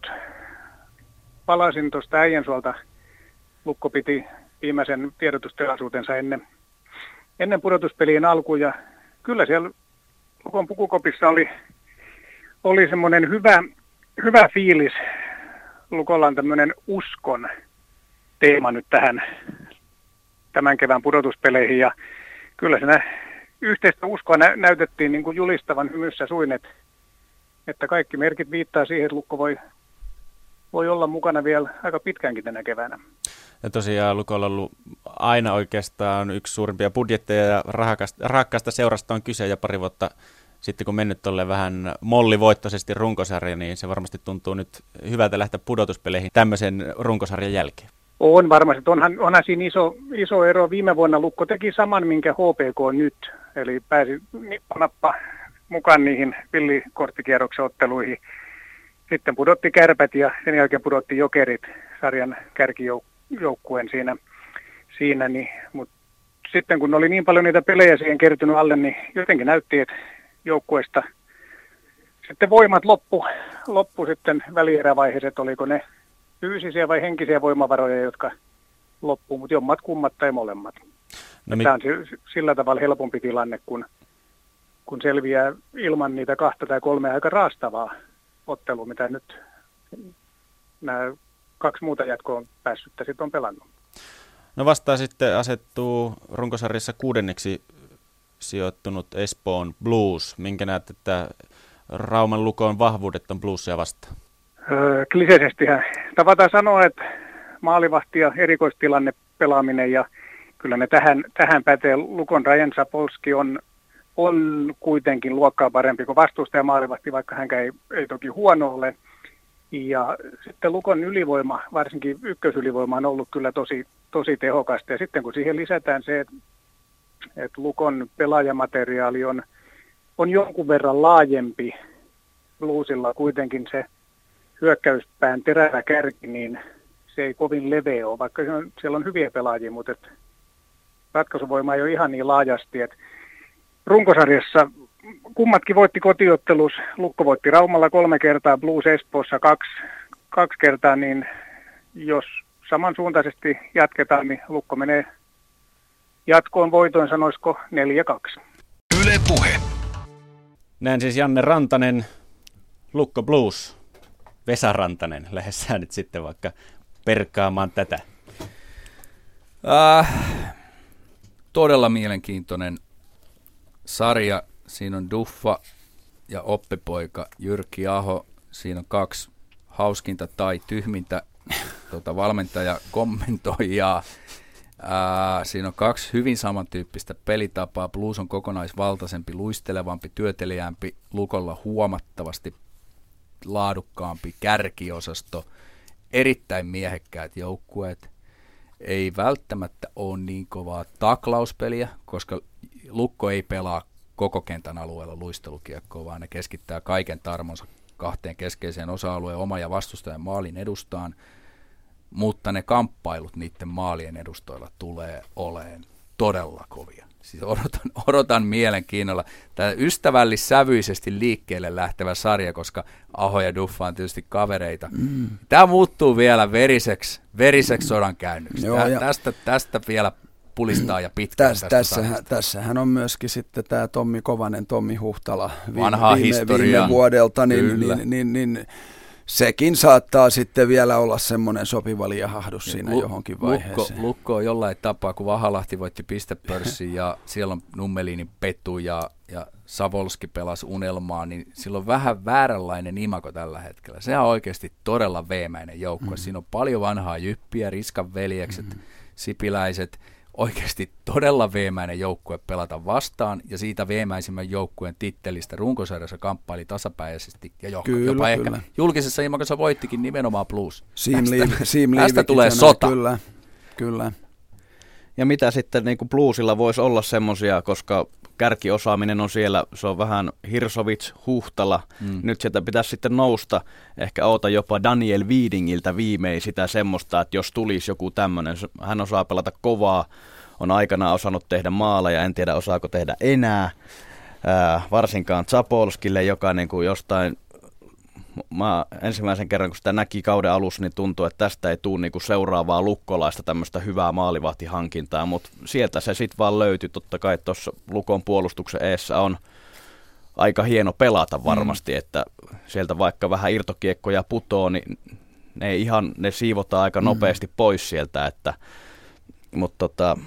palasin tuosta Äijänsuolta. Lukko piti viimeisen tiedotustilaisuutensa ennen, ennen pudotuspelien alkuun. Ja kyllä siellä Lukon pukukopissa oli, oli semmoinen hyvä, hyvä fiilis. Lukolla on tämmöinen uskon teema nyt tähän tämän kevään pudotuspeleihin. Ja kyllä siinä yhteistä uskoa nä- näytettiin niin kuin julistavan hymyssä suin, että että kaikki merkit viittaa siihen, että Lukko voi, voi olla mukana vielä aika pitkäänkin tänä keväänä. Ja tosiaan Lukolla on ollut aina oikeastaan yksi suurimpia budjetteja ja rahakkaasta seurasta on kyse ja pari vuotta sitten kun mennyt tolleen vähän mollivoittoisesti runkosarja, niin se varmasti tuntuu nyt hyvältä lähteä pudotuspeleihin tämmöisen runkosarjan jälkeen. On varmasti. Onhan, onhan siinä iso, iso ero. Viime vuonna Lukko teki saman, minkä H P K nyt, eli pääsi nippanappa mukaan niihin villikorttikierroksen otteluihin. Sitten pudotti Kärpät ja sen jälkeen pudotti Jokerit sarjan kärkijoukkueen siinä. siinä niin, mutta sitten kun oli niin paljon niitä pelejä siihen kertynyt alle, niin jotenkin näytti, että joukkueesta sitten voimat loppu, loppu sitten välierävaiheessa, että oliko ne fyysisiä vai henkisiä voimavaroja, jotka loppuu, mutta jommat kummat tai molemmat. No, Tämä on sillä tavalla helpompi tilanne, kun kun selviää ilman niitä kahta tai kolmea aika raastavaa ottelua, mitä nyt nämä kaksi muuta jatkoon päässyttä sitten on pelannut. No vastaan sitten asettuu runkosarjassa kuudenneksi sijoittunut Espoon Blues. Minkä näet, että Rauman Lukon vahvuudet on Bluesia vastaan? Öö, kliseisestihän tavataan sanoa, että maalivahti ja erikoistilanne pelaaminen ja kyllä ne tähän, tähän pätee. Lukon Ryan Sapolski on on kuitenkin luokkaa parempi kuin vastustaja maalivahti, vaikka hänkään ei, ei toki huono ole. Ja sitten Lukon ylivoima, varsinkin ykkösylivoima, on ollut kyllä tosi, tosi tehokasta. Ja sitten kun siihen lisätään se, että, että Lukon pelaajamateriaali on, on jonkun verran laajempi, Bluesilla kuitenkin se hyökkäyspään terävä kärki, niin se ei kovin leveä ole, vaikka siellä on, siellä on hyviä pelaajia, mutta et ratkaisuvoima ei ole ihan niin laajasti. Et runkosarjassa kummatkin voitti kotiottelus. Lukko voitti Raumalla kolme kertaa, Blues Espoossa kaksi, kaksi kertaa, niin jos samansuuntaisesti jatketaan, niin Lukko menee jatkoon voitoin, sanoisiko neljä kaksi. Yle Puhe. Näin siis Janne Rantanen, Lukko Blues, Vesa Rantanen. Lähes sä nyt sitten vaikka perkaamaan tätä. Äh, todella mielenkiintoinen sarja. Siinä on Duffa ja oppipoika Jyrki Aho. Siinä on kaksi hauskinta tai tyhmintä tuota, valmentaja-kommentoijaa. Ää, siinä on kaksi hyvin samantyyppistä pelitapaa. Blues on kokonaisvaltaisempi, luistelevampi, työtelijämpi, Lukolla huomattavasti laadukkaampi kärkiosasto. Erittäin miehekkäät joukkueet. Ei välttämättä ole niin kovaa taklauspeliä, koska Lukko ei pelaa koko kentän alueella luistelukiekkoa, vaan ne keskittää kaiken tarmonsa kahteen keskeiseen osa-alueen oma ja vastustajan maalin edustaan. Mutta ne kamppailut niiden maalien edustoilla tulee olemaan todella kovia. Siis odotan, odotan mielenkiinnolla. Tämä ystävällissävyisesti liikkeelle lähtevä sarja, koska Aho ja Duffa on tietysti kavereita. Mm. Tämä muuttuu vielä veriseksi, veriseksi sodankäynnyksi. Joo, Tä, tästä, tästä vielä pulistaa ja pitkään. Tästä tässähän, tässähän on myöskin sitten tämä Tommi Kovanen, Tommi Huhtala Vanhaa viime, historiaa. viime vuodelta, niin, niin, niin, niin sekin saattaa sitten vielä olla semmoinen sopiva liehahdus siinä Lu- johonkin vaiheeseen. Lukko, Lukko on jollain tapaa, kun Vahalahti voitti pistepörssin ja siellä on Nummelinin Petu ja, ja Savolski pelasi Unelmaa, niin sillä on vähän vääränlainen imako tällä hetkellä. Se on oikeasti todella veemäinen joukkue. Mm-hmm. Siinä on paljon vanhaa jyppiä, Riskan veljekset, mm-hmm. Sipiläiset. Oikeasti todella veemäinen joukkue pelata vastaan, ja siitä veemäisimmän joukkueen tittelistä runkosarjassa kamppaili tasapäisesti, ja jopa kyllä, ehkä kyllä. julkisessa imakossa voittikin nimenomaan Blues. Tästä, tästä tulee sota. Kyllä, kyllä. Ja mitä sitten niin kuin Bluesilla voisi olla semmoisia, koska kärkiosaaminen on siellä, se on vähän Hirsovits, Huhtala, mm. nyt sieltä pitäisi sitten nousta, ehkä oota jopa Daniel Wiedingiltä viimein sitä semmoista, että jos tulisi joku tämmöinen, hän osaa pelata kovaa, on aikanaan osannut tehdä maaleja, en tiedä osaako tehdä enää, ää, varsinkaan Zapolskille, joka niin kuin jostain, mä ensimmäisen kerran kun sitä näki kauden alussa, niin tuntui, että tästä ei tule niinku seuraavaa lukkolaista tämmöistä hyvää maalivahtihankintaa, mutta sieltä se sitten vaan löytyi. Totta kai tuossa Lukon puolustuksen eessä on aika hieno pelata varmasti, mm. että sieltä vaikka vähän irtokiekkoja putoo, niin ne ihan ne siivotaan aika nopeasti mm. pois sieltä, että mutta tota,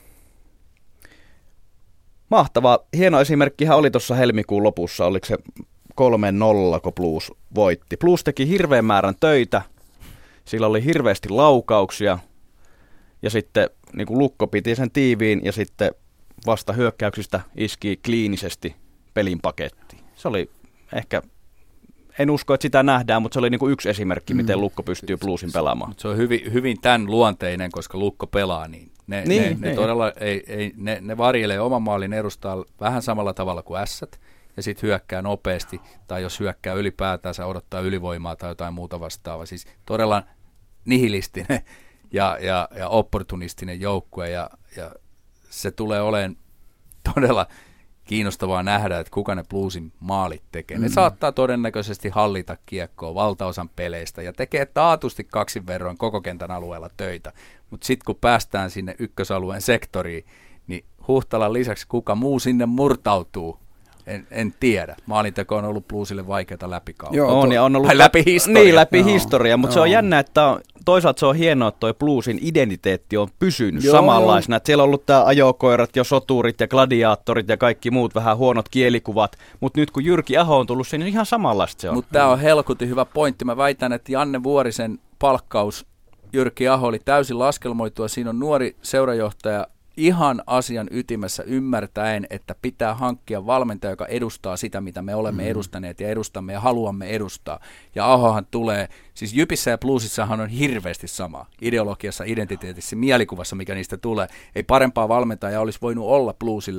mahtava, hieno esimerkkihän oli tuossa helmikuun lopussa, oliko se kolme nolla, kun Blues voitti. Blues teki hirveän määrän töitä, sillä oli hirveästi laukauksia, ja sitten niin kuin Lukko piti sen tiiviin, ja sitten vasta hyökkäyksistä iski kliinisesti pelin pakettiin. Se oli ehkä, en usko, että sitä nähdään, mutta se oli niin kuin yksi esimerkki, miten Lukko pystyy Bluesin pelaamaan. Se on hyvin, hyvin tämän luonteinen, koska Lukko pelaa niin. Ne, niin, ne, ne, niin. todella, ei, ei, ne, ne varjelee oman maalin edustaa vähän samalla tavalla kuin ässät. Ja sitten hyökkää nopeasti, tai jos hyökkää ylipäätään, se odottaa ylivoimaa tai jotain muuta vastaavaa. Siis todella nihilistinen ja, ja, ja opportunistinen joukkue, ja, ja se tulee olemaan todella kiinnostavaa nähdä, että kuka ne Bluesin maalit tekee. Ne mm. saattaa todennäköisesti hallita kiekkoa valtaosan peleistä, ja tekee taatusti kaksin verran koko kentän alueella töitä. Mutta sitten kun päästään sinne ykkösalueen sektoriin, niin Huhtalan lisäksi kuka muu sinne murtautuu, En, en tiedä. Maalinteko on ollut Bluesille vaikeata läpi kautta. Joo, on, ja on ollut läpi historia. Niin, läpi historia, mutta se on jännä, että toisaalta se on hienoa, että toi Bluesin identiteetti on pysynyt joo, samanlaisena. Että siellä on ollut tää ajokoirat ja soturit ja gladiaattorit ja kaikki muut vähän huonot kielikuvat, mutta nyt kun Jyrki Aho on tullut, niin ihan samanlaista se on. Mutta tämä on helkutin hyvä pointti. Mä väitän, että Janne Vuorisen palkkaus Jyrki Aho oli täysin laskelmoitua. Siinä on nuori seurajohtaja ihan asian ytimessä ymmärtäen, että pitää hankkia valmentaja, joka edustaa sitä, mitä me olemme mm. edustaneet ja edustamme ja haluamme edustaa. Ja Ahohan tulee, siis Jypissä ja Bluesissahan on hirveästi sama ideologiassa, identiteetissä, mielikuvassa, mikä niistä tulee. Ei parempaa valmentajaa olisi voinut olla Bluesille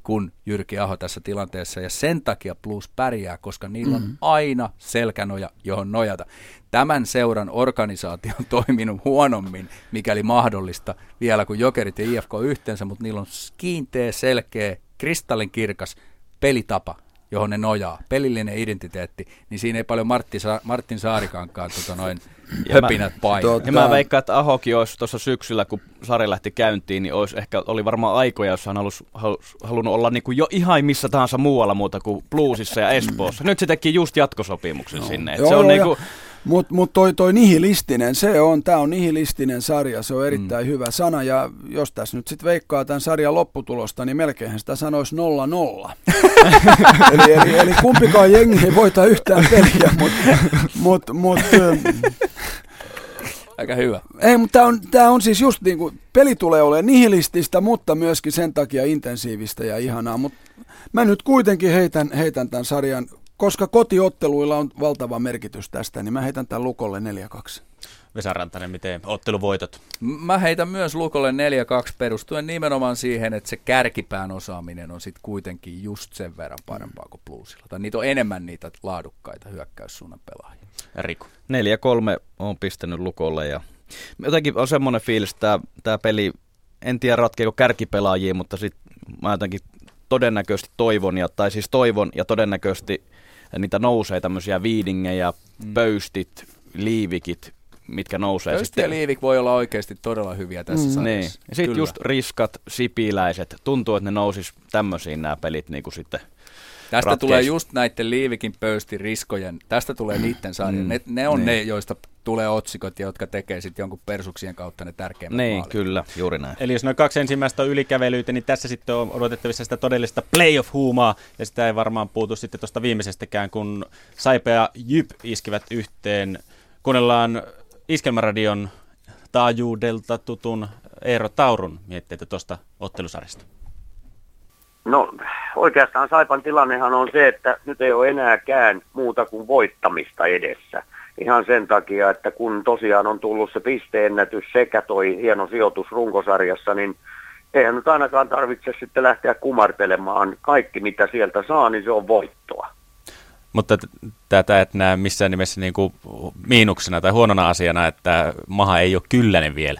kuin Jyrki Aho tässä tilanteessa, ja sen takia Blues pärjää, koska niillä on mm. aina selkänoja, johon nojata. Tämän seuran organisaatio on toiminut huonommin, mikäli mahdollista, vielä kuin Jokerit ja I F K yhteensä, mutta niillä on kiinteä, selkeä, kristallinkirkas pelitapa, johon ne nojaa, pelillinen identiteetti, niin siinä ei paljon Martti Sa- Martin Saarikankaan tota noin höpinät painaa. Ja mä veikkaan, että Ahokin olisi tuossa syksyllä, kun sarja lähti käyntiin, niin olisi ehkä, oli varmaan aikoja, jossa hän halusi, halus, halunnut olla niin kuin jo ihan missä tahansa muualla muuta kuin Bluesissa ja Espoossa. Nyt se teki just jatkosopimuksen no. sinne. Joo, se on joo, niin kuin... Mutta mut toi, toi nihilistinen, se on, tää on nihilistinen sarja, se on erittäin mm. hyvä sana, ja jos tässä nyt sitten veikkaa tämän sarjan lopputulosta, niin melkeinhän sitä sanoisi nolla nolla. eli, eli, eli kumpikaan jengi ei voita yhtään peliä, mutta... Mut, mut, Aika hyvä. Ei, mutta tämä on, tää on siis just niin kuin, peli tulee olemaan nihilististä, mutta myöskin sen takia intensiivistä ja ihanaa, mutta mä nyt kuitenkin heitän, heitän tämän sarjan, koska kotiotteluilla on valtava merkitys tästä, niin mä heitän tämän Lukolle neljä kaksi. Vesa Rantanen, miten otteluvoitot? Mä heitän myös Lukolle neljä kaksi perustuen nimenomaan siihen, että se kärkipään osaaminen on sitten kuitenkin just sen verran parempaa kuin Bluesilla. Tai niitä on enemmän niitä laadukkaita hyökkäyssuunnan pelaajia. Ja Riku? neljä kolme on pistänyt Lukolle ja jotenkin on semmoinen fiilis, että tämä peli, en tiedä ratkeeko kärkipelaajia, mutta sitten mä jotenkin todennäköisesti toivon, ja, tai siis toivon ja todennäköisesti niitä nousee tämmöisiä viidingejä, mm. pöystit, liivikit, mitkä nousee. Pöysti sitten. Ja liivik voi olla oikeasti todella hyviä tässä mm. sarjassa. Niin. Ja sitten just riskat, sipiläiset, tuntuu, että ne nousis tämmöisiin nämä pelit niin kuin sitten. Tästä ratkeis. tulee just näiden liivikin, pöystin, riskojen, tästä tulee niiden sarja. Mm. Ne, ne on niin. ne, joista tulee otsikot, jotka tekee sitten jonkun persuksien kautta ne tärkeimmät niin, maalit. Kyllä, juuri näin. Eli jos noin kaksi ensimmäistä on ylikävelyitä, niin tässä sitten on odotettavissa sitä todellista playoff-huumaa, ja sitä ei varmaan puutu sitten tuosta viimeisestäkään, kun Saipa ja Jyp iskivät yhteen. Kuunnellaan Iskelmäradion taajuudelta tutun Eero Taurun mietteitä tuosta ottelusarjasta. No oikeastaan Saipan tilannehan on se, että nyt ei ole enääkään muuta kuin voittamista edessä. Ihan sen takia, että kun tosiaan on tullut se pisteennätys sekä toi hieno sijoitus runkosarjassa, niin eihän nyt ainakaan tarvitse sitten lähteä kumartelemaan. Kaikki mitä sieltä saa, niin se on voittoa. Mutta tätä et näe missään nimessä niin kuin miinuksena tai huonona asiana, että maha ei ole kylläinen vielä.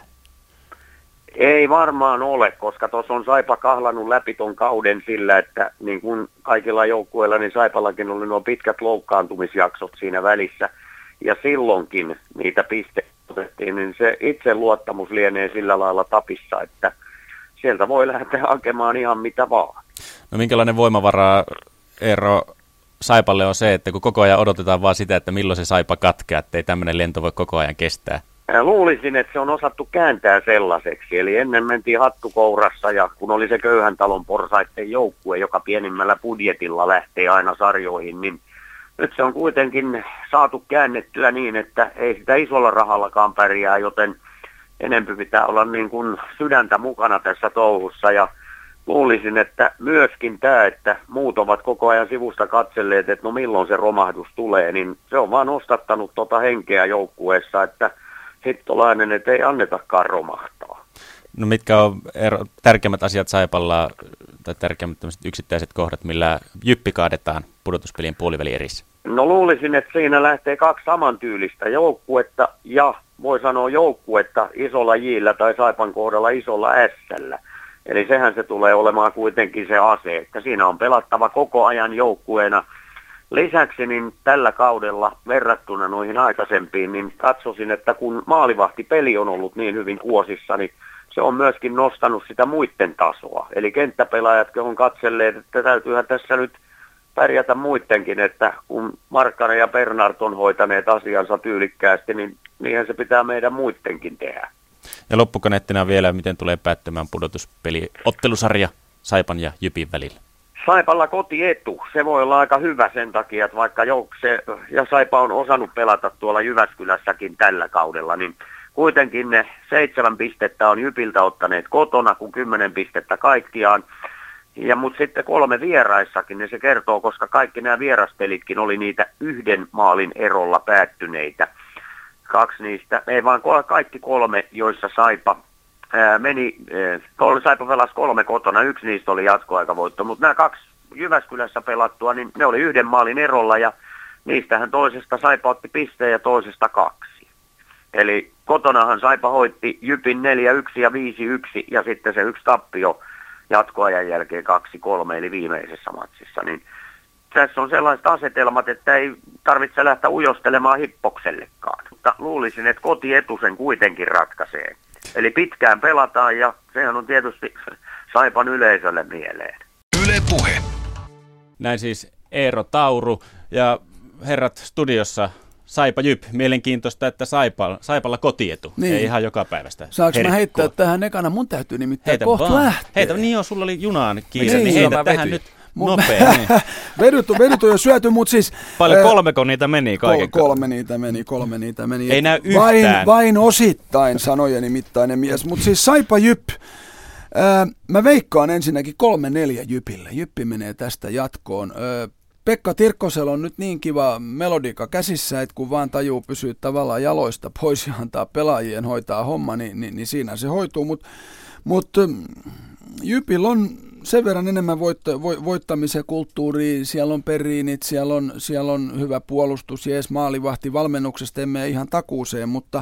Ei varmaan ole, koska tuossa on Saipa kahlannut läpi ton kauden sillä, että niin kuin kaikilla joukkueilla, niin Saipallakin oli nuo pitkät loukkaantumisjaksot siinä välissä. Ja silloinkin niitä pisteitä otettiin, niin se itseluottamus lienee sillä lailla tapissa, että sieltä voi lähteä hakemaan ihan mitä vaan. No minkälainen voimavara, Eero, Saipalle on se, että kun koko ajan odotetaan vaan sitä, että milloin se Saipa katkeaa, ettei tämmöinen lento voi koko ajan kestää? Luulisin, että se on osattu kääntää sellaiseksi. Eli ennen mentiin hattukourassa ja kun oli se köyhän talon porsaitten joukkue, joka pienimmällä budjetilla lähtee aina sarjoihin, niin nyt se on kuitenkin saatu käännettyä niin, että ei sitä isolla rahallakaan pärjää, joten enempi pitää olla niin kuin sydäntä mukana tässä touhussa. Ja luulisin, että myöskin tämä, että muut ovat koko ajan sivusta katselleet, että no milloin se romahdus tulee, niin se on vaan nostattanut tuota henkeä joukkueessa, että hittolainen, että ei annetakaan romahtaa. No mitkä on ero, tärkeimmät asiat Saipalla, tai tärkeimmät yksittäiset kohdat, millä Jyppi kaadetaan pudotuspelien puoliväli erissä? No luulisin, että siinä lähtee kaksi samantyylistä joukkuetta, ja voi sanoa joukkuetta isolla J:llä tai Saipan kohdalla isolla S:llä. Eli sehän se tulee olemaan kuitenkin se ase, että siinä on pelattava koko ajan joukkueena. Lisäksi niin tällä kaudella verrattuna noihin aikaisempiin, niin katsoisin, että kun maalivahtipeli on ollut niin hyvin kuosissa, niin se on myöskin nostanut sitä muiden tasoa. Eli kenttäpelaajat on katselleet, että täytyyhän tässä nyt pärjätä muidenkin, että kun Markkanen ja Bernard on hoitaneet asiansa tyylikkäästi, niin niinhän se pitää meidän muidenkin tehdä. Ja loppukaneettina vielä, miten tulee päättymään pudotuspeli ottelusarja Saipan ja Jypin välillä? Saipalla kotietu, se voi olla aika hyvä sen takia, että vaikka se, ja Saipa on osannut pelata tuolla Jyväskylässäkin tällä kaudella, niin kuitenkin ne seitsemän pistettä on Jypiltä ottaneet kotona, kun kymmenen pistettä kaikkiaan. Ja mutta sitten kolme vieraissakin, niin se kertoo, koska kaikki nämä vieraspelitkin oli niitä yhden maalin erolla päättyneitä. Kaksi niistä, ei vaan kaikki kolme, joissa Saipa ää, meni, ää, Saipa pelasi kolme kotona, yksi niistä oli jatkoaikavoitto, mutta nämä kaksi Jyväskylässä pelattua, niin ne oli yhden maalin erolla ja niistähän toisesta Saipa otti pisteen ja toisesta kaksi. Eli kotonahan Saipa hoitti Jypin neljä yksi ja viisi yksi ja sitten se yksi tappio jatkoajan jälkeen kaksi kolme eli viimeisessä matsissa. Niin tässä on sellaiset asetelmat, että ei tarvitse lähteä ujostelemaan hippoksellekaan. Mutta luulisin, että kotietu sen kuitenkin ratkaisee. Eli pitkään pelataan ja sehän on tietysti Saipan yleisölle mieleen. Yle Puhe. Näin siis Eero Tauru ja herrat studiossa Saipa Jyp. Mielenkiintoista, että Saipa, Saipalla kotietu. Niin. Ei ihan joka päivästä. Saanko mä heittää tähän ekana? Mun täytyy nimittäin heitä kohta vaan. lähteä. Heitä, niin joo, sulla oli junaan kiire, niin, niin heitä tähän nyt nopea. Niin. vedyt, on, vedyt on jo syöty, mutta siis... Paljon kolmeko niitä meni kaiken kol, Kolme niitä meni, kolme niitä meni. Ei näy vain, yhtään. Vain osittain sanojeni mittainen mies, mutta siis Saipa Jyp. Ää, mä veikkaan ensinnäkin kolme neljä Jypille. Jyppi menee tästä jatkoon. Ää, Pekka Tirkkosella on nyt niin kiva melodika käsissä, että kun vaan tajuu pysyä tavallaan jaloista pois ja antaa pelaajien hoitaa homma, niin, niin, niin siinä se hoituu. Mutta mut, Jypillä on sen verran enemmän voitta, vo, voittamisen kulttuuria, siellä on periinit, siellä on, siellä on hyvä puolustus, jees maalivahti valmennuksesta emme ihan takuuseen, mutta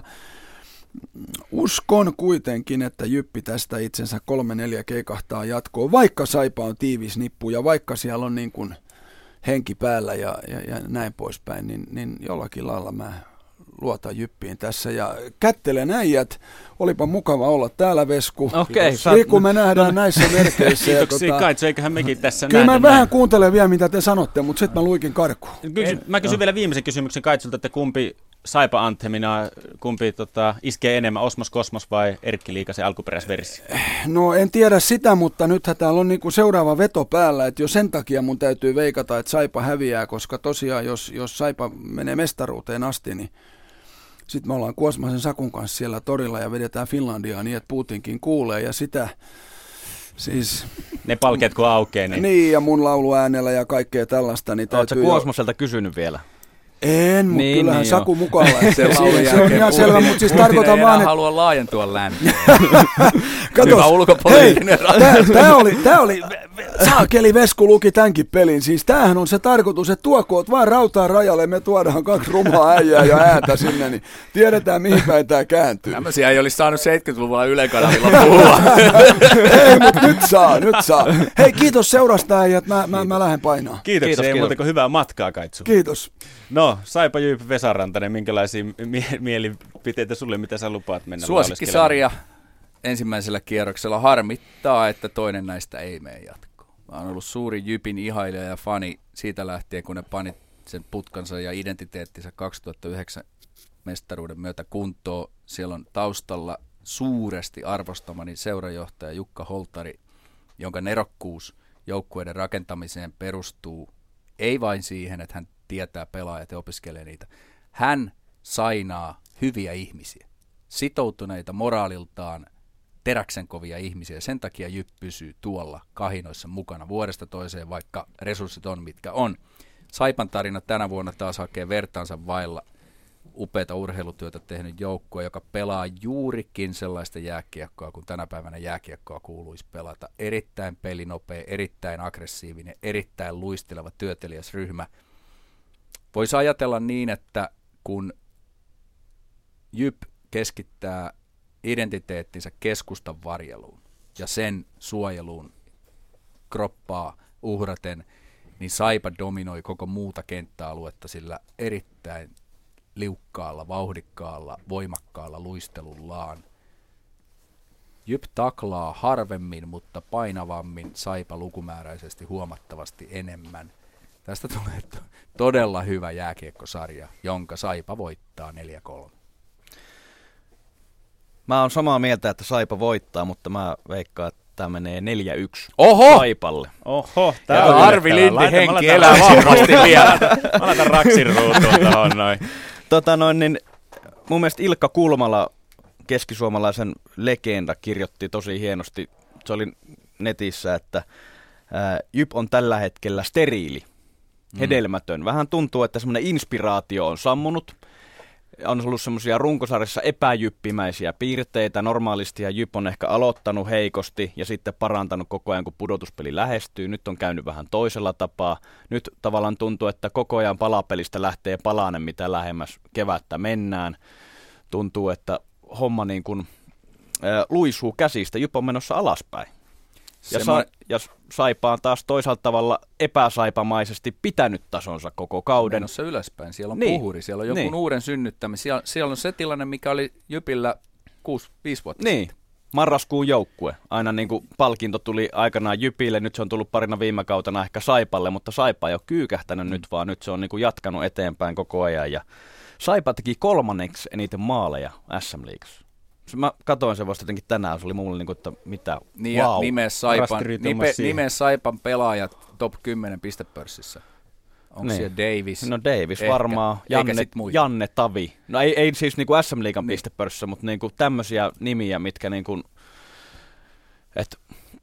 uskon kuitenkin, että Jyppi tästä itsensä kolme neljä keikahtaa jatkoon, vaikka Saipa on tiivis nippu ja vaikka siellä on niin kuin henki päällä ja, ja, ja näin poispäin, niin, niin jollakin lailla mä luotan Jyppiin tässä ja kättelen äijät. Olipa mukava olla täällä, Vesku. Okei. Okay, kun me nähdään no, näissä merkeissä. Kiitoksia, tota, Kaitsu, eiköhän mekin tässä kyllä nähdä. mä vähän kuuntelen vielä, mitä te sanotte, mutta sitten mä luikin karkuun. Kysyn, mä kysyn no. vielä viimeisen kysymyksen Kaitsulta, että kumpi Saipa Anthemina, kumpi tota, iskee enemmän, Osmos Kosmos vai Erkki Liikasen alkuperäisversio? No en tiedä sitä, mutta nythän täällä on niinku seuraava veto päällä, että jo sen takia mun täytyy veikata, että Saipa häviää, koska tosiaan jos, jos Saipa menee mestaruuteen asti, niin sitten me ollaan Kuosmasen Sakun kanssa siellä torilla ja vedetään Finlandiaa niin, että Putinkin kuulee ja sitä siis... Ne palkeet kun aukeaa. Niin... niin ja mun lauluäänellä ja kaikkea tällaista. Niin oletko Kuosmaselta kysynyt vielä? En, mutta niin, kyllähän niin Saku jo. mukalla. se, se, se on ihan selvä, mutta siis tarkoitan vaan, että... halua laajentua länteen. Katos, hei, tää oli, tää oli, saakeli Vesku luki tämänkin pelin. Siis tämähän on se tarkoitus, että tuokoot vaan rautaa rajalle, me tuodaan kaksi rumaa äijää ja ääntä sinne, niin tiedetään mihin päin tää kääntyy. Tämmöisiä ei olisi saanut seitsemänkymmentäluvulla Yle kanavilla puhua. Ei, mutta nyt saa, nyt saa. Hei, kiitos seurasta äijät, mä, mä, mä lähden painaa. Kiitoksia, kiitos, ei kiitos. muuta kuin hyvää matkaa, Kaitsu. Kiitos. No, Saipa Jyp Vesa Rantanen, minkälaisia mie- mielipiteitä sulle, mitä sä lupaat mennä Suosikkisarja ensimmäisellä kierroksella. Harmittaa, että toinen näistä ei mene jatkoon. Mä oon ollut suuri Jypin ihailija ja fani siitä lähtien, kun ne pani sen putkansa ja identiteettinsä kaksituhattayhdeksän mestaruuden myötä kuntoon. Siellä on taustalla suuresti arvostamani seurajohtaja Jukka Holtari, jonka nerokkuus joukkueiden rakentamiseen perustuu ei vain siihen, että hän tietää pelaajat ja opiskelee niitä. Hän sainaa hyviä ihmisiä, sitoutuneita moraaliltaan, teräksenkovia ihmisiä. Sen takia Jyp pysyy tuolla kahinoissa mukana vuodesta toiseen, vaikka resurssit on mitkä on. Saipan tarina tänä vuonna taas hakee vertaansa vailla upeata urheilutyötä tehnyt joukkue, joka pelaa juurikin sellaista jääkiekkoa, kun tänä päivänä jääkiekkoa kuuluisi pelata. Erittäin pelinopea, erittäin aggressiivinen, erittäin luisteleva, työteliäs ryhmä. Voisi ajatella niin, että kun Jyp keskittää identiteettinsä keskustan varjeluun ja sen suojeluun kroppaa uhraten, niin Saipa dominoi koko muuta kenttäaluetta sillä erittäin liukkaalla, vauhdikkaalla, voimakkaalla luistelullaan. Jyp taklaa harvemmin, mutta painavammin, Saipa lukumääräisesti huomattavasti enemmän. Tästä tulee to- todella hyvä jääkiekkosarja, jonka Saipa voittaa neljä kolme. Mä oon samaa mieltä, että Saipa voittaa, mutta mä veikkaan, että tämä menee neljä yksi Oho! Saipalle. Oho, tää on Arvi Lindin henki elää vahvasti vielä. Mä laitan raksin ruutuun tohon noin. Tota noin, niin mun mielestä Ilkka Kulmala, keskisuomalaisen legenda, kirjoitti tosi hienosti, se oli netissä, että ää, Jyp on tällä hetkellä steriili, hedelmätön. Vähän tuntuu, että semmoinen inspiraatio on sammunut. on ollut semmoisia runkosarjassa epäjyppimäisiä piirteitä. Normaalisti ja Jyp on ehkä aloittanut heikosti ja sitten parantanut koko ajan, kun pudotuspeli lähestyy. Nyt on käynyt vähän toisella tapaa. Nyt tavallaan tuntuu, että koko ajan palapelistä lähtee palanen, mitä lähemmäs kevättä mennään. Tuntuu, että homma niin kuin äh, luisuu käsistä. Jyp on menossa alaspäin. Ja, sa- ja Saipa on taas toisaalta tavalla epäsaipamaisesti pitänyt tasonsa koko kauden. Menossa ylöspäin. Siellä on niin. puhuri, siellä on jonkun niin. uuden synnyttäminen. Siellä, siellä on se tilanne, mikä oli Jypillä kuusi viisi vuotta niin. sitten. Marraskuun joukkue. Aina niin kuin palkinto tuli aikanaan Jypille, nyt se on tullut parina viime kautena ehkä Saipalle, mutta Saipa ei ole kyykähtänyt mm. nyt, vaan nyt se on niin kuin jatkanut eteenpäin koko ajan. Ja Saipa teki kolmanneksi eniten maaleja S M-liigassa. Mä katsoin sen vasta jotenkin tänään, se oli mulle niin kuin, että mitä, niin wow. Nime Saipan, nime, nime Saipan pelaajat top kymmenen pistepörssissä. Onko niin. siellä Davis? No Davis ehkä. varmaan, Janne, Janne Tavi. No ei, ei siis niin kuin S M-liigan niin. pistepörssissä, mutta niin kuin tämmöisiä nimiä, mitkä niin kuin, että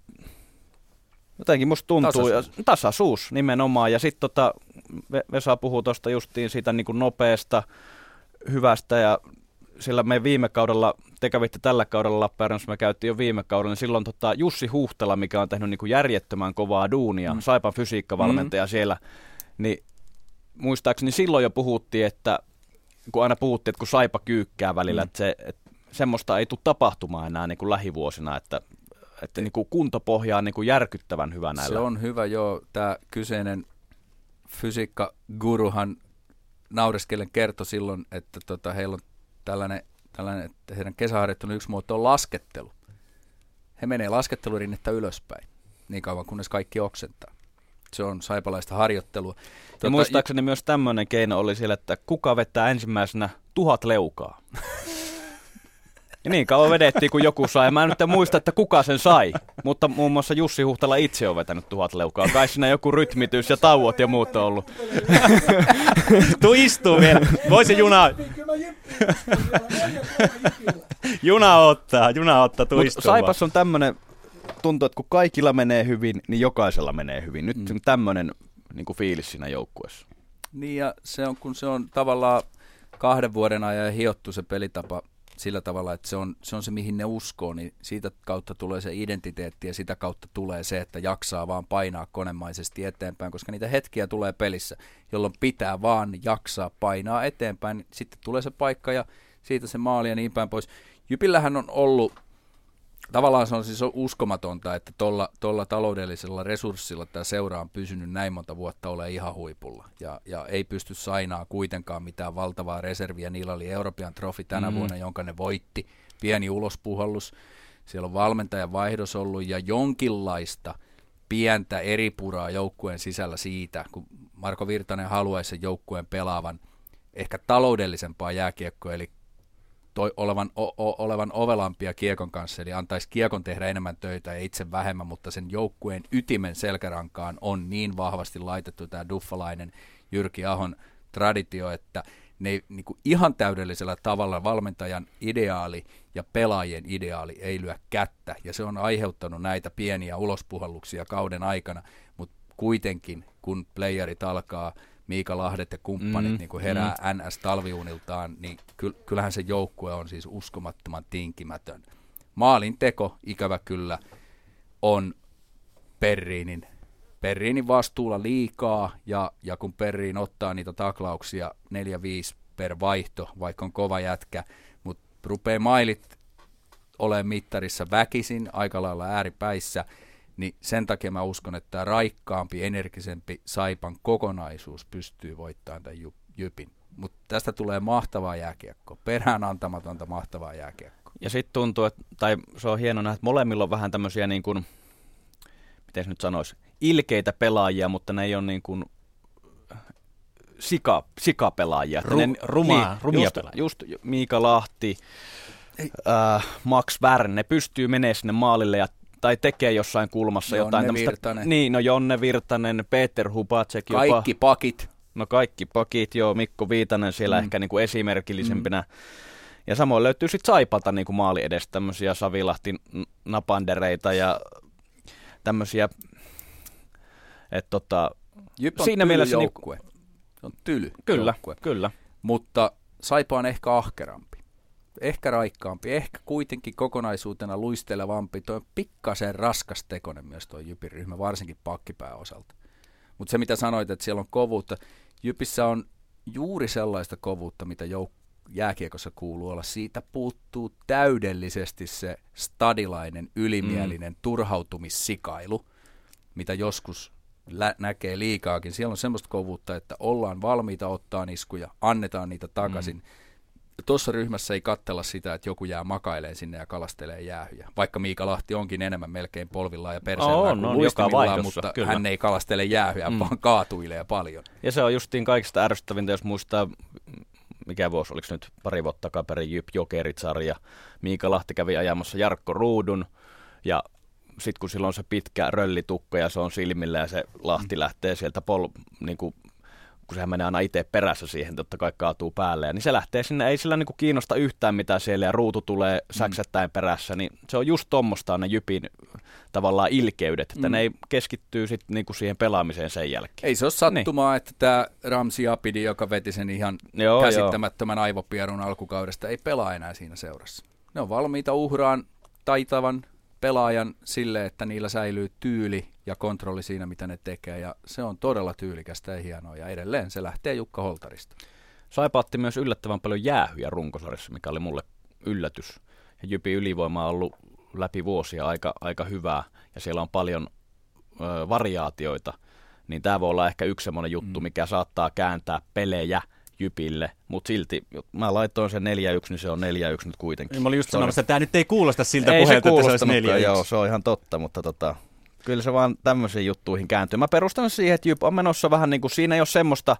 jotenkin musta tuntuu, tasaisuus, ja, tasaisuus nimenomaan. Ja sitten tota, Vesa puhuu tuosta justiin siitä niin kuin nopeasta, hyvästä ja sillä me viime kaudella, te kävitte tällä kaudella Lappeenrannassa, me käytiin jo viime kaudella, niin silloin tota Jussi Huhtela, mikä on tehnyt niin kuin järjettömän kovaa duunia, mm. Saipan fysiikkavalmentaja mm. siellä, niin muistaakseni silloin jo puhuttiin, että kun aina puhuttiin, että kun Saipa kyykkää välillä, mm. että, se, että semmoista ei tule tapahtumaan enää niin kuin lähivuosina, että, että niin kuin kuntopohja on niin kuin järkyttävän hyvä näillä. Se on hyvä, joo. Tämä kyseinen fysiikkaguruhan naureskellen kertoi silloin, että tota, heillä on Tällainen, tällainen, että heidän kesäharjoittelun yksi muoto on laskettelu. He menee laskettelurinnettä ylöspäin, niin kauan kunnes kaikki oksentaa. Se on saipalaista harjoittelua. Ja tuota, muistaakseni j- myös tämmöinen keino oli siellä, että kuka vetää ensimmäisenä tuhat leukaa. Ja niin kauan vedettiin, kun joku sai. Mä en nyt muista, että kuka sen sai, mutta muun muassa Jussi Huhtala itse on vetänyt tuhat leukaa. Kai siinä joku rytmitys ja tauot ja muut on ollut. Tuu istuu vielä. Voisi juna... juna ottaa, juna ottaa, tuu istuu. Saipas on tämmönen, tuntuu, että kun kaikilla menee hyvin, niin jokaisella menee hyvin. Nyt mm. on tämmönen niin kuin fiilis siinä joukkueessa. Niin ja se on, kun se on tavallaan kahden vuoden ajan hiottu se pelitapa sillä tavalla, että se on, se on se, mihin ne uskoo, niin siitä kautta tulee se identiteetti ja sitä kautta tulee se, että jaksaa vaan painaa konemaisesti eteenpäin, koska niitä hetkiä tulee pelissä, jolloin pitää vaan jaksaa painaa eteenpäin. Sitten tulee se paikka ja siitä se maali ja niin päin pois. Jypillähän on ollut, tavallaan se on siis uskomatonta, että tuolla, tuolla taloudellisella resurssilla tämä seura on pysynyt näin monta vuotta ole ihan huipulla. Ja, ja ei pysty sainaa kuitenkaan mitään valtavaa reserviä. Niillä oli European Trophy tänä mm. vuonna, jonka ne voitti. Pieni ulospuhallus. Siellä on valmentajan vaihdos ollut ja jonkinlaista pientä eripuraa joukkueen sisällä siitä, kun Marko Virtanen haluaisi sen joukkueen pelaavan ehkä taloudellisempaa jääkiekkoa, eli Toi olevan, o, o, olevan ovelampia kiekon kanssa, eli antaisi kiekon tehdä enemmän töitä ja itse vähemmän, mutta sen joukkueen ytimen selkärankaan on niin vahvasti laitettu tämä duffalainen Jyrki Ahon traditio, että ne niin kuin ihan täydellisellä tavalla valmentajan ideaali ja pelaajien ideaali ei lyö kättä, ja se on aiheuttanut näitä pieniä ulospuhalluksia kauden aikana, mutta kuitenkin kun playerit alkaa, Miika Lahdet ja kumppanit mm, niin kuin herää mm. N S-talviuniltaan, niin kyllähän se joukkue on siis uskomattoman tinkimätön. Maalin teko, ikävä kyllä, on Perriinin, Perriinin vastuulla liikaa, ja, ja kun Perriin ottaa niitä taklauksia neljä viisi per vaihto, vaikka on kova jätkä, mutta rupeaa mailit olemaan mittarissa väkisin, aika lailla ääripäissä, niin sen takia mä uskon, että tämä raikkaampi, energisempi Saipan kokonaisuus pystyy voittamaan tämän Jypin. Mutta tästä tulee mahtavaa jääkiekkoa, perään antamatonta mahtavaa jääkiekkoa. Ja sitten tuntuu, että, tai se on hieno nähdä, että molemmilla on vähän tämmöisiä, niin kuin, miten nyt sanoisi, ilkeitä pelaajia, mutta ne ei ole niin kuin sika, sikapelaajia. Ru, ne, rumaa, niin, rumia just, pelaajia. Just Miika Lahti, äh, Max Wern, ne pystyy menemään sinne maalille ja tai tekee jossain kulmassa Jonne jotain tämmöistä. Virtanen. Niin, no Jonne Virtanen, Peter Hubacek jopa. Kaikki pakit. No kaikki pakit, joo, Mikko Viitanen siellä mm. ehkä niin kuin esimerkillisempinä. Mm. Ja samoin löytyy sitten Saipalta niin kuin maali edestä tämmöisiä Savilahti napandereita ja tämmöisiä, että tota, Jyp on siinä tyly mielessä joukkue. Se on tyly Kyllä, joukkue. kyllä. Mutta Saipa on ehkä ahkerampi, ehkä raikkaampi, ehkä kuitenkin kokonaisuutena luistelevampi. Tuo on pikkasen raskas tekonen myös tuo Jypin ryhmä, varsinkin pakkipää osalta. Mutta se mitä sanoit, että siellä on kovuutta, Jypissä on juuri sellaista kovuutta, mitä jouk- jääkiekossa kuuluu olla. Siitä puuttuu täydellisesti se stadilainen, ylimielinen mm. turhautumissikailu, mitä joskus lä- näkee liikaakin. Siellä on semmoista kovuutta, että ollaan valmiita ottaa iskuja, annetaan niitä takaisin. Mm. Tuossa ryhmässä ei katsella sitä, että joku jää makailemaan sinne ja kalastelee jäähyjä. Vaikka Miika Lahti onkin enemmän melkein polvillaan ja perseellään kuin luistimillaan, mutta kyllä. Hän ei kalastele jäähyjä, mm. vaan kaatuilee paljon. Ja se on justiin kaikista ärsyttävintä, jos muistaa, mikä vuosi, oliko nyt pari vuotta takaperin Jyp Jokerit-sarja. Miika Lahti kävi ajamassa Jarkko Ruudun ja sitten kun sillä on se pitkä röllitukka ja se on silmillä ja se Lahti mm. lähtee sieltä pol, niin kuin kun sehän menee aina itse perässä siihen, totta kai kaatuu päälle, niin se lähtee sinne, ei sillä niinku kiinnosta yhtään mitään siellä, ja ruutu tulee säksättäen perässä, niin se on just tuommoista ne Jypin tavallaan ilkeydet, että mm. ne ei keskittyy sitten niinku siihen pelaamiseen sen jälkeen. Ei se ole sattumaa, niin. Että tämä Ramsi Apidi, joka veti sen ihan joo, käsittämättömän joo. aivopierun alkukaudesta, ei pelaa enää siinä seurassa. Ne on valmiita uhraan taitavan pelaajan sille, että niillä säilyy tyyli ja kontrolli siinä, mitä ne tekee, ja se on todella tyylikästä ja hienoa, ja edelleen se lähtee Jukka Holtarista. Saipa otti myös yllättävän paljon jäähyjä runkosarjassa, mikä oli mulle yllätys. Ja Jypin ylivoima on ollut läpi vuosia aika, aika hyvää, ja siellä on paljon ö, variaatioita, niin tämä voi olla ehkä yksi semmoinen juttu, mm. mikä saattaa kääntää pelejä Jypille, mutta silti, mä laitoin sen neljä yksi, niin se on neljä yksi nyt kuitenkin. Mä olin just sanomassa, että tämä nyt ei kuulosta siltä ei puheelta, se että se olisi neljä yksi. Joo, se on ihan totta, mutta tota, kyllä se vaan tämmöisiin juttuihin kääntyy. Mä perustan siihen, että Jyp on menossa vähän niin kuin, siinä ei ole semmoista,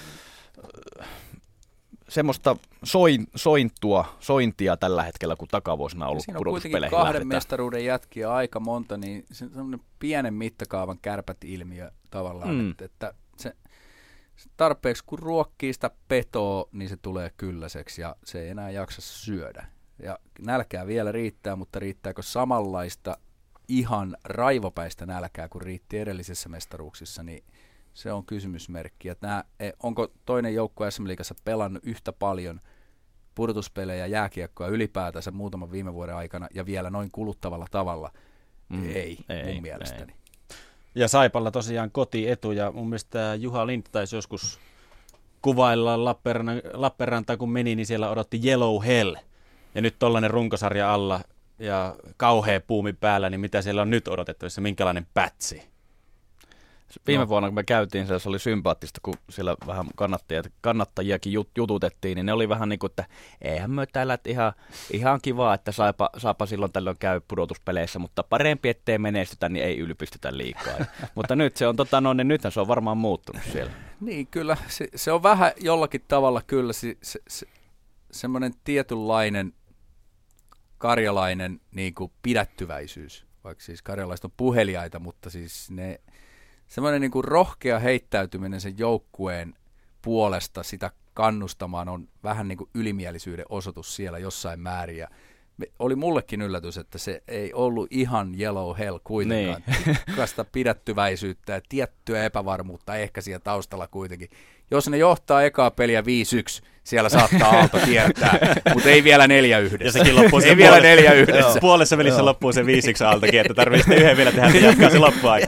semmoista soin, sointua, sointia tällä hetkellä, kun takavuosina on ollut pudotuspeleihin lähdetään. Siinä on kuitenkin kahden mestaruuden jätkiä aika monta, niin se on semmoinen pienen mittakaavan kärpät-ilmiö tavallaan, mm. että, että se tarpeeksi kun ruokkii sitä petoa, niin se tulee kylläiseksi ja se ei enää jaksa syödä. Ja nälkää vielä riittää, mutta riittääkö samanlaista ihan raivopäistä nälkää kuin riitti edellisessä mestaruuksissa, niin se on kysymysmerkki. Että nämä, onko toinen joukkue S M-liigassa pelannut yhtä paljon pudotuspelejä, jääkiekkoa ylipäätänsä muutaman viime vuoden aikana ja vielä noin kuluttavalla tavalla? Mm, ei, ei, mun mielestäni. Ei. Ja Saipalla tosiaan kotietu, ja mun mielestä Juha Lind taisi joskus kuvailla Lappeenrantaa, kun meni, niin siellä odotti Yellow Hell. Ja nyt tollainen runkosarja alla ja kauhea puumi päällä, niin mitä siellä on nyt odotettavissa, minkälainen pätsi? Viime no. vuonna, kun me käytiin, se oli sympaattista, kun siellä vähän kannattajia, kannattajiakin jut, jututettiin, niin ne oli vähän niin kuin, että eihän me täällä, että ihan, ihan kivaa, että saipa, saipa silloin tällöin käy pudotuspeleissä, mutta parempi, ettei menestytä, niin ei ylpistytä liikaa. Mutta nyt se on, tota, no, niin nythän se on varmaan muuttunut siellä. Niin, kyllä. Se, se on vähän jollakin tavalla kyllä se, se, se, semmoinen tietynlainen karjalainen niin kuin pidättyväisyys, vaikka siis karjalaiset on puheliaita, mutta siis ne semmoinen niin kuin rohkea heittäytyminen sen joukkueen puolesta sitä kannustamaan on vähän niin kuin ylimielisyyden osoitus siellä jossain määrin. Ja oli mullekin yllätys, että se ei ollut ihan Yellow Hell kuitenkaan. Niin. Tikkasta pidättyväisyyttä ja tiettyä epävarmuutta ehkä siellä taustalla kuitenkin. Jos ne johtaa ekaa peliä viisi yksi, siellä saattaa Aalto kiertää, mutta ei vielä neljä yhdessä. Ja sekin loppuu ei vielä neljä yhdessä. Puolessa välissä joo. Loppuu se viisi yksi Aaltokin, että tarvitsee yhden vielä tehdä, että jatkaa se loppuaika.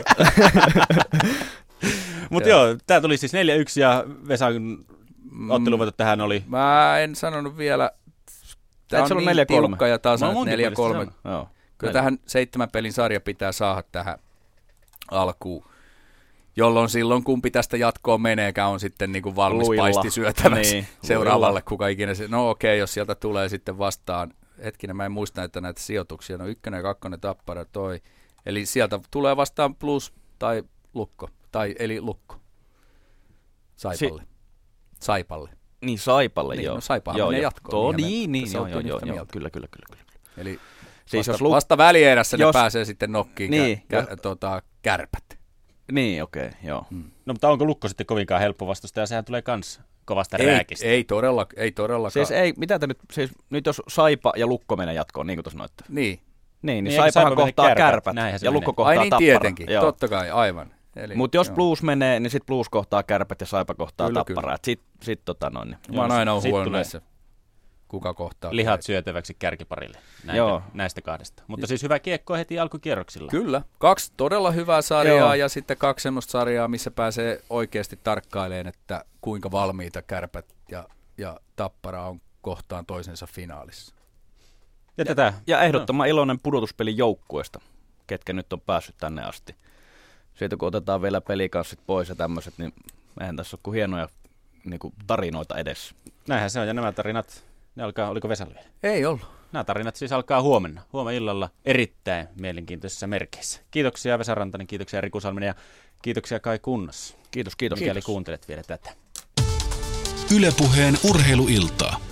Mutta joo, joo tämä tuli siis neljä yksi ja Vesan otteluvoitot tähän oli. Mä en sanonut vielä. Tämä on niin neljä tiukka ja tasan, että neljä kolme. Kyllä tähän seitsemän pelin sarja pitää saada tähän alkuun, jolloin silloin kumpi tästä jatkoon meneekään on sitten niin kuin valmis luilla. Paisti syötäväksi niin, seuraavalle, luilla. Kuka ikinä se. No okei, okay, jos sieltä tulee sitten vastaan, hetkinen mä en muista näitä, näitä sijoituksia, no ykkönen ja kakkonen Tappara toi, eli sieltä tulee vastaan plus tai lukko, tai eli lukko, Saipalle, si- Saipalle. Niin, Saipalle, niin, joo. No Saipahan menee jatkoon. Niin, niin, niin joo, joo, joo, joo, kyllä, kyllä, kyllä, kyllä. Eli siis vasta, lu- vasta välierässä jos ne pääsee sitten nokkiin niin, kä- kä- tota, kärpät. Niin, okei, okay, joo. Hmm. No, mutta onko Lukko sitten kovinkaan helppo vastusta, ja sehän tulee kans kovasta ei, rääkistä. Ei, todella, ei todellakaan. Siis ei, mitä te nyt, siis nyt jos Saipa ja Lukko menee jatkoon, niin kuin tuossa noitte. Niin. Niin, niin, niin Saipahan kohtaa kärpät, kärpät ja Lukko kohtaa Tappara. Ai niin, Tappara. tietenkin, joo. Totta kai, aivan. Mutta jos Blues menee, niin sitten Blues kohtaa Kärpät ja Saipa kohtaa kyllä, Tapparaa. Sitten sit, tota noin. Niin. Mä oon aina huono näissä, kuka kohtaa. Lihat syötäväksi kärkiparille näitä, Joo. näistä kahdesta. Mutta siis hyvä kiekko heti alkukierroksilla. Kyllä. Kaksi todella hyvää sarjaa Joo. ja sitten kaksi semmoista sarjaa, missä pääsee oikeasti tarkkailemaan, että kuinka valmiita Kärpät ja, ja Tappara on kohtaan toisensa finaalissa. Ja, ja, tätä. ja ehdottoman no. iloinen pudotuspelin joukkueesta, ketkä nyt on päässyt tänne asti. Siitä kun otetaan vielä pelikanssit pois ja tämmöiset, niin eihän tässä ole kuin hienoja niin kuin tarinoita edessä. Näinhän se on, ja nämä tarinat, ne alkaa, oliko Vesalla vielä? Ei ollut. Nämä tarinat siis alkaa huomenna, huomenna illalla erittäin mielenkiintoisissa merkeissä. Kiitoksia Vesa Rantanen, kiitoksia Riku Salminen ja kiitoksia Kai Kunnas. Kiitos, kiitos. Mikäli kiitos. kuuntelet vielä tätä. Yle Puheen urheiluiltaa.